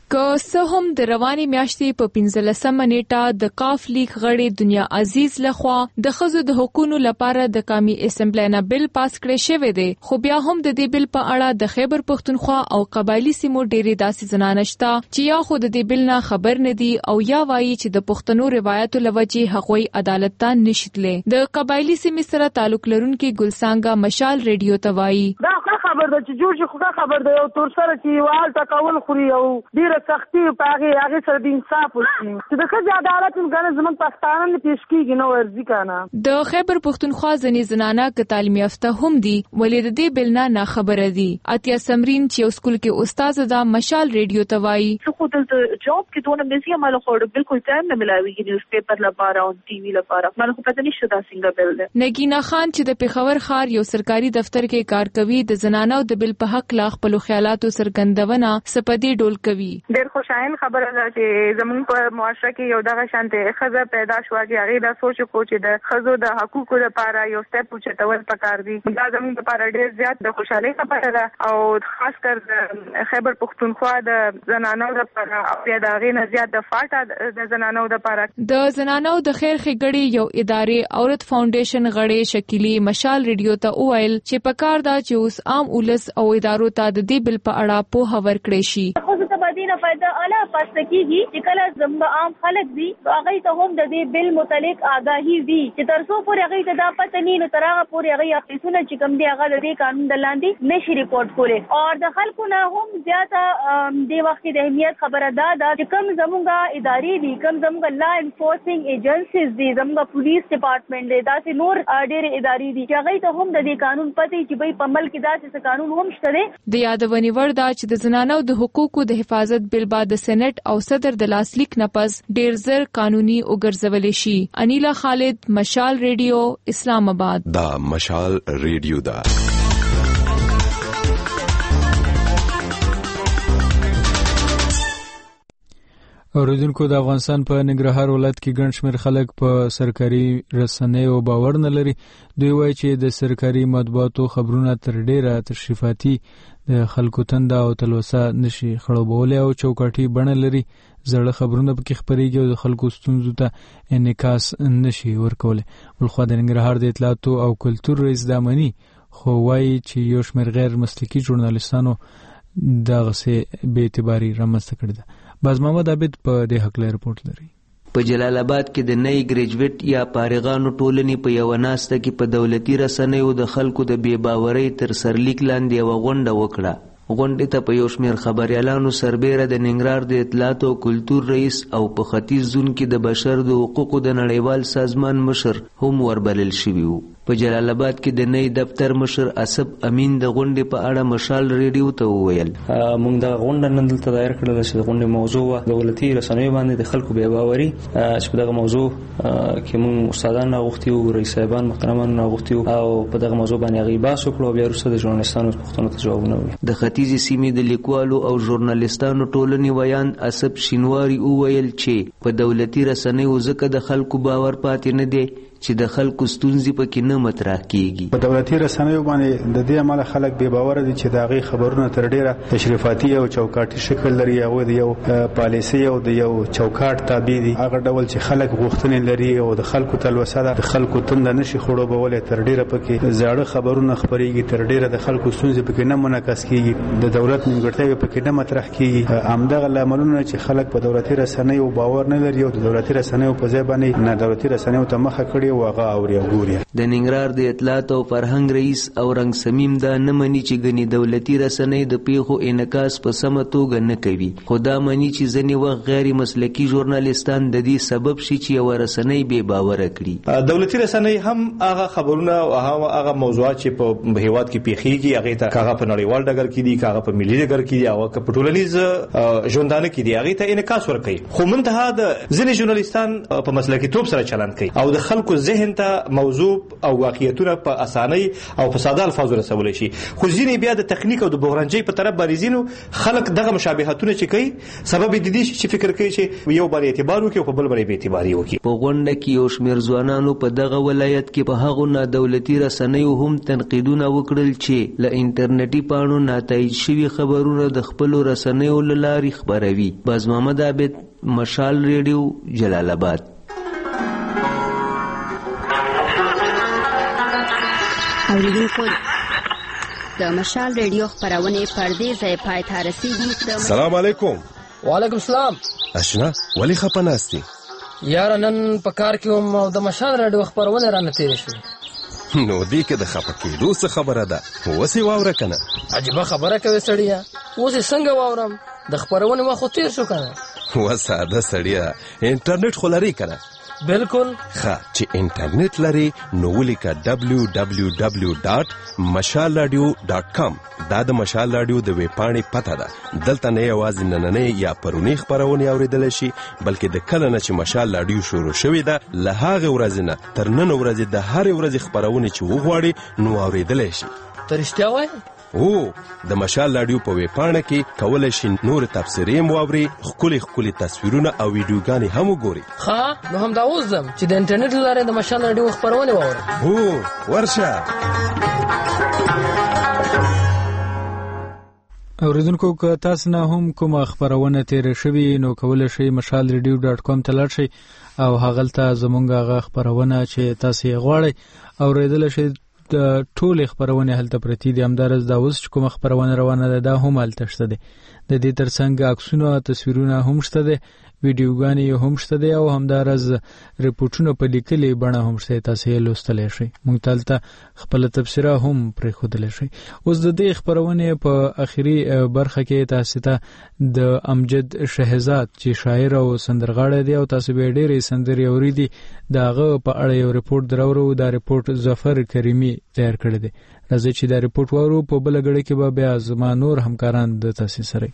که څه هم د رواني میاشتې په 15 نیټه د کاف لیگ غړي دنیا عزیز لخوا د ښځو د حقوقو لپاره د قومي اسمبلی نه بل پاس کړی شوی دی، خو بیا هم د دې بل په اړه د خیبر پښتونخوا او قبایلی سیمو ډېری داسې زنانه شته چې یا خو د دې بل نه خبر نه دي او یا وایي چې د پښتنو روایتو لوجې هغوی عدالت ته نشتلې. د قبایلی سیمې سره تعلق لرونکي ګلسانګه مشال ریډیو ته وایي دا خبر ده چې جوړ شي، خو خبر ده یو تور سره چې وال تکول خوري او ډیره سختي په هغه سره د انصاف وشي چې د ښځې عدالت ګڼه زموږ پښتانه نه پیش کیږي نو ورځي کنه. د خیبر پښتونخوا ځینې زنانه که تعلیم یافته هم دي ولې د دې بل نه خبره دي. اتیا سمرین چې یو سکول کې استاد ده مشال ریډیو ته وایي خو د جاب کې دونه مزي عمل خو بالکل ټایم نه ملاويږي نیوز پیپر لپاره او ټي وي لپاره مله خو پته نشته دا څنګه بل ده. نگینا خان چې د پیښور ښار یو سرکاري دفتر کې کار کوي د زنانو د بل په حق لا خپل خیالاتو سرګندونه سپدي ډول کوي. ډېر خوشاین خبره ده چې زموږ په معاشره کې یو دغه شانته خزه پیدا شو چې هغه دا سوچ کو چې د خزو د حقوقو لپاره یو سټپ اوچتول پکار دي. دا زموږ لپاره ډېر زیات د خوشحالي خبره ده او خاص کر د خیبر پښتونخوا د زنانو لپاره او د هغې نه زیات د فاټا د زنانو لپاره. د زنانو د خیر ښېګړې یو ادارې عورت فاونډیشن غړې شکیلي مشال ریډیو ته وویل چې پکار ده چې اوس عام ولس او ادارو ته د دې بل په اړه پوهه ورکړي شي. خو څه بدینه فائدہ اعلی پاسته کیږي چې کله زموږ عام خلک دي هغه ته هم د دې بل متعلق آگاهي وي چې تر څو پورې هغه ته دا پته نه نو تر هغه پورې هغه اپلیکیشن چې کوم دی هغه د دې قانون د لاندې نشي ریپورت کولی او د خلکو نه هم زیاته د وخت د اهمیت خبره ده چې کوم زموږ ادارې دي کوم زموږ لا انفورسینګ ایجنسیز دي زموږ پولیس ډپارټمنټ دی داسې نور ډېرې ادارې دي چې هغه ته هم د دې قانون پته چې به په عمل کې داسې قانون هم شته دی. د یادونې وړ ده چې د زنانو د حقوقو د حفاظت بل بعد د سېنات او صدر د لاسلیک نه پس ډېر زر قانوني وګرځول شي. انیلا خالد مشال ریډیو اسلام آباد. دا مشال ریډیو دا اوریدونکو د افغانستان په ننګرهار ولایت کې ګڼ شمېر خلک په سرکاري رسنیو باور نه لري. دوی وایي چې د سرکاري مطبوعاتو خبرونه تر ډیره تشریفاتي د خلکو تنده او تلوسه نشي خړوبولی او چوکاټي بڼه لري. زړه خبرونه پکې خپرېږي او د خلکو ستونزو ته انعکاس نشي ورکولی. بلخوا د ننګرهار د اطلاعاتو او کلتور رئیس دامني خو وایي چې یو شمېر غیر مسلکي ژورنالیستانو دغسې بې اعتباري رامنځته کړې ده. باز محمد عابد په دې حق له رپورټ لري. په جلال آباد کې د نئی ګریجویټ یا فارغانو ټولنې په یو ناسته کې په دولتي رسنیو د خلکو د بې باورۍ تر سرلیک لاندې یو غونډه وکړه. غونډې ته په یو شمېر خبریالانو سربیره د ننګرهار د اطلاعاتو او کلتور رئیس او په ختیځ زون کې د بشر د حقوقو د نړیوال سازمان مشر هم وربلل شوي وو. په جلال آباد کې د نئی دفتر مشر اسب امین د غونډې په اړه مشال ریډیو ته وویل موږ د غونډه نن دلته دایر کړل چې د غونډې موضوع دولتي رسنیو باندې د خلکو بې باوري چې په دغه موضوع کې موږ استادان راغوښتي وو رئیس صاحبان محترمان راغوښتي وو او په دغه موضوع باندې هغوی بحث وکړو بیا وروسته د ژورنالستانو پوښتنو ته ځوابونه وویل. د ختیځې سیمې د لیکوالو او ژورنالستانو ټولنې ویان اسب شینواري وویل چې په دولتي رسنیو ځکه د خلکو باور پاتې نه دی چې د خلکو ستونزې پکې نه مطرح کیږي. په دولتي رسنیو باندې د دې عمل خلک بې باور دي چې د هغې خبرونه تر ډیره تشریفاتي او چوکاټي شکل لري. هغوی د یو پالیسي او د یو چوکاټ تابع دي. هغه ډول چې خلک غوښتنې لري او د خلکو تلوسه ده د خلکو تنده نشي خړوبولی. تر ډیره پکې زاړه خبرونه خپرېږي. تر ډیره د خلکو ستونزې پکې نه منعکس کیږي. د دولت نیمګړتیاوې پکې نه مطرح کیږي. همدغه لاملونه چې خلک په دولتي رسنیو باور نه لري او د دولتي رسنیو په ځای باندې نه دولتي رسنیو ته مخه کړي او هغه اوري او ګوري. د ننګرهار د اطلاعات او فرهنګ رئیس او رنګ سمیم دا نه مني چې ګنې دولتي رسنۍ د پیښو انعکاس په سمه توګه نه کوي، خو دا مني چې ځینې وخت غیر مسلکي ژورنالیستان د دې سبب شي چې یوه رسنۍ بې باوره کړي. دولتي رسنۍ هم هغه خبرونه او هغه موضوعات چې په هیواد کې پیښیږي هغې ته هغه په نړیوال ډګر کې دي، هغه په ملي ډګر کې دي او که په ټولنیز ژوندانه کې دي هغې ته انعکاس ورکوي. خو منتها د ځینې ژورنالیستان په مسلکیتوب سره چلند کوي او د خلکو خلکو ذهن ته موضوع او واقعیتونه په اسانۍ او په ساده الفاظو رسولی شي. خو ځینې بیا د تخنیک او د بحرانجۍ په طرف باندې ځینو خلک دغه مشابهتونه چې کوي سبب یې د دې چې فکر کوي چې یو باندې اعتبار وکړي او په بل باندې بې اعتباري وکړي. په غونډه کې یو شمېر ځوانانو په دغه ولایت کې په هغو نادولتي رسنیو هم تنقیدونه وکړل چې له انټرنیټي پاڼو ناتایید شوي خبرونه د خپلو رسنیو له لارې خپروي. باز محمد عابد، مشال ریډیو، جلال آباد. اوریدونکو د مشال ریډیو خپرونې پردې ځای پای ته رسیدي. سلام علیکم. وعلیکم السلام. اشنا ولی خپه ناستی؟ یاره نن په کار کې هم او د مشال ریډیو خپرونه رانه تېرې شوې. نو دې کې د خپه کېدو څه خبره ده؟ اوس یې واوره که نه؟ عجیبه خبره کوې سړیه، اوس یې څنګه واورم؟ د خپرونې وخت خو تېر شو که نه؟ و ساده سړیه، انټرنیټ خو لري که نه؟ بالکل. ښه چې انټرنیټ لري نو ولیکه www.mashalradio.com. دا د مشال راډیو د ویب پاڼې پته ده. دلته نه یوازې نننۍ یا پرونی خپرونې اوریدلی شي بلکې د کله نه چې مشال راډیو شروع شوې ده له هغې ورځې نه تر نن ورځې د هرې ورځې خپرونې چې وغواړي نو اوریدلی شي. ته رښتیا وایې؟ او د مشال راډیو په ویب پاڼه کې کولی شي نور تبصرې هم واوري، ښکلي ښکلي تصویرونه او ویډیوګانې هم وګوري. ښه نو همدا اوس ځم چې د انټرنیټ له لارې د مشال راډیو خپرونې واورم. هو ورشه. اوریدونکو که تاسو نه هم کومه خپرونه تیره شوي نو کولی شئ mashalradio.com ته لاړ شئ او هغلته زمونږ هغه خپرونه چې تاسو یې غواړئ اوریدلی شئ. د ټولې خپرونې هلته پرتې دي. همدارس دا اوس چې کومه خپرونه روانه ده دا هم هلته شته دی. د دې ترڅنګ عکسونه، تصویرونه هم شته دی، ویډیوګانې هم شته دی او همدارس ریپورټونه په لیکلې بڼه هم شته، تاسو یې لوستلی شئ. موږ ته هلته خپله تبصره هم پرېښودلی شئ. اوس د دې خپرونې په اخري برخه کې تاسو ته د امجد شهزاد چې شاعر او سندرغاړی دی او تاسو به ډېرې سندرې اورېدي د هغه په اړه یو ریپورټ دراوړو. دا ریپورټ ظفر کریمي تیار کړی دی. راځئ چې دا ریپورټ واورو. په بله ګړۍ کې به بیا زما نور همکاران د تاسو سره.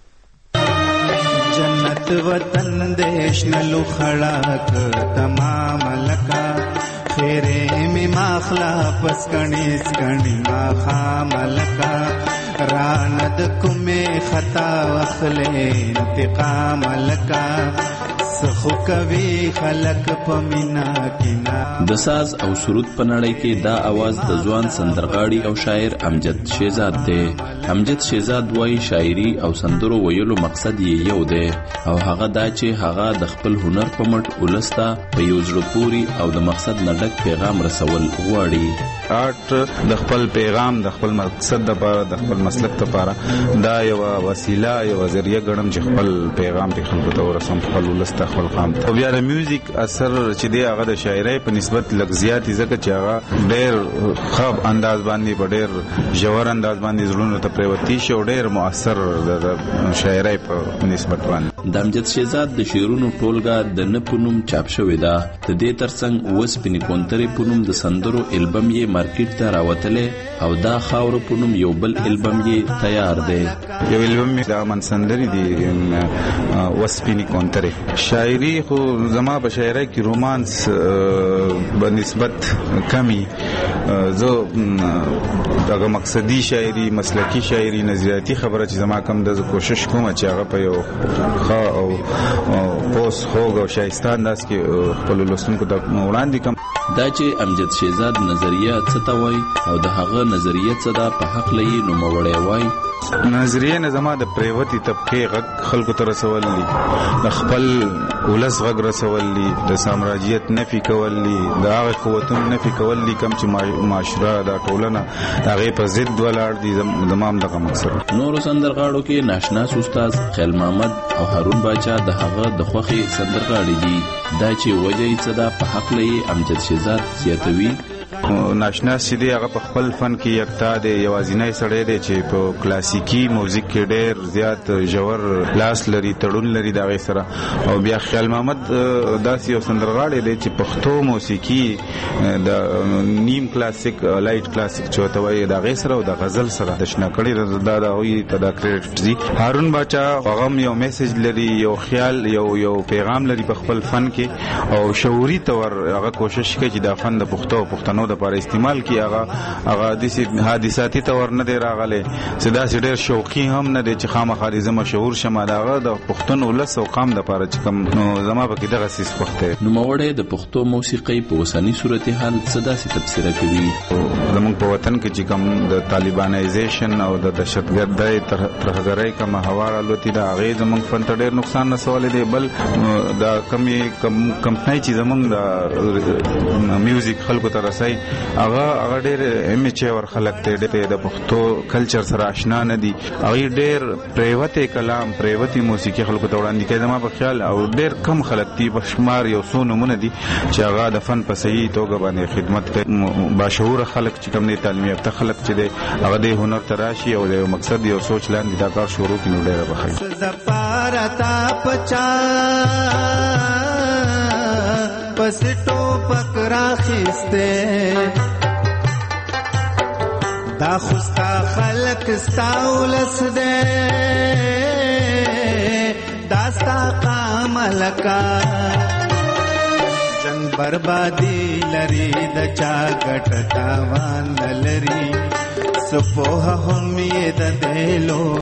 جنت وطن دیش نلو خڑا کر تمام لکا خیرے میں ماخلا پسکنی سکنی ما خام لکا راند کمے خطا وخلے انتقام لکا سخو کوي خلق پمینا کینا. د ساز او سرود په نړۍ کې دا आवाज د ځوان سندرغاړي او شاعر امجد شهزاد دی. امجد شهزاد وایي شاعري او سندرو ویلو مقصد یې یو دی او هغه دا چې هغه د خپل هنر په مټ ولسته په یو زړه پوري او د مقصد نه ډک پیغام رسول غواړي. آرټ د خپل پیغام د خپل مقصد لپاره د خپل مسلک لپاره دا یو وسیله یو ذریعہ ګڼم چې خپل پیغام په خلکو ته ورسوم، خپل ولسته خپل قام ته. او بیا د میوزیک اثر چې دی هغه د شاعرۍ په نسبت لږ زیات ځکه چې هغه ډېر ښه انداز باندې په ډېر ژور انداز باندې زړونو ته پریوتی شي او ډېر مؤثر د شاعرۍ په نسبت باندې. د امجد شهزاد د شعرونو ټولګه د نه په نوم چاپ شوې ده. د دې ترڅنګ وسپینې کونترې په نوم د سندرو البم یې مارکیټ ته راوتلی او دا خاوره په نوم یو بل البم یې تیار دی. یو البم د امن سندرې دی وسپینې کونترې. شاعري خو زما په شاعرۍ کې رومانس په نسبت کمی. زه دغه مقصدی شاعري، مسلکی شاعري، نظریاتي خبره چې زما کم د کوشش کوم چې هغه په یو ښه او پوس خوږ او شایسته انداز کې خپل لوستونکو ته وړاندې کړم. دا چې امجد شهزاد نظریه څه ته وایي او د هغه نظریه څه ده په هکله یې نوموړی وایي. نظریه نه زما د پریوتي طبقې غږ خلکو ته رسول دي، د خپل ولس غږ رسول دي، د سامراجیت نفي کول دي، د هغه قوتونو نفي کول دي کوم چې معاشره د ټولنه هغې په ضد ولاړ دي. زما همدغه مقصد. نورو سندرغاړو کې ناشناس استاد خیل محمد او هارون باچا د هغه د خوښې سندرغاړي دي. دا چې وجه یې څه ده په هکله یې امجد شهزاد زیاتوي. ناشناس چې دی هغه په خپل فن کې یکتا دی، یوازینی سړی دی چې په کلاسیکي موزیک کې ډېر زیات ژور لاس لري، تړون لري د هغې سره. او بیا خیال محمد داسې یو سندرغاړی دی چې پښتو موسیقي د نیم کلاسیک لایټ کلاسیک چې ورته وایي د هغې سره او د غزل سره تشنا کړي، دا د هغوی ته دا کریډټ دي. هارون باچا هغه هم یو میسج لري، یو خیال، یو پیغام لري په خپل فن کې، او شعوري طور هغه کوشش کوي چې دا فن د پښتو او پښتنو دپاره استعمال کړي. هغه داسې حادثاتي طور نه دی راغلی، چې داسې ډېر شوقي هم نه دی چې خامخا دې زه مشهور شم. د هغه د پښتون ولس او قام دپاره چې کوم نو زما پکې دغه څیز خوښ دی. نوموړی د پښتو موسیقۍ په اوسني صورتحال څه داسې تبصره کوي؟ زموږ په وطن کې چې کوم د طالبانایزیشن او د دهشتګردۍ ترهګرۍ کومه هوا رالوتې ده، هغې زموږ فن ته ډېر نقصان رسولی دی. بل دا کمپنۍ چې زموږ د میوزیک خلکو ته رسوي، هغه ډېر امیچور خلک دی، د پښتو کلچر سره اشنا نه دي. هغوی ډېر پریوتې کلام، پریوتې موسیقي خلکو ته وړاندې کوي زما په خیال. او ډېر کم خلک دي، په شمار یو څو نومونه دي چې هغه د فن په صحیح توګه باندې خدمت کوي. باشعوره خلک چې کوم دی، تعلیم یافته خلک چې دی، هغه د هنر ته راشي او د یو مقصد یو سوچ لاندې دا کار شروع کړي، نو ډېره به ښه پس ټوپک راخسته دا خوستا خلق ستا ولس دے داستا قام لکا جنگ بربادی لری د چا ګټ تاوان لری سپوه هم یې د دلو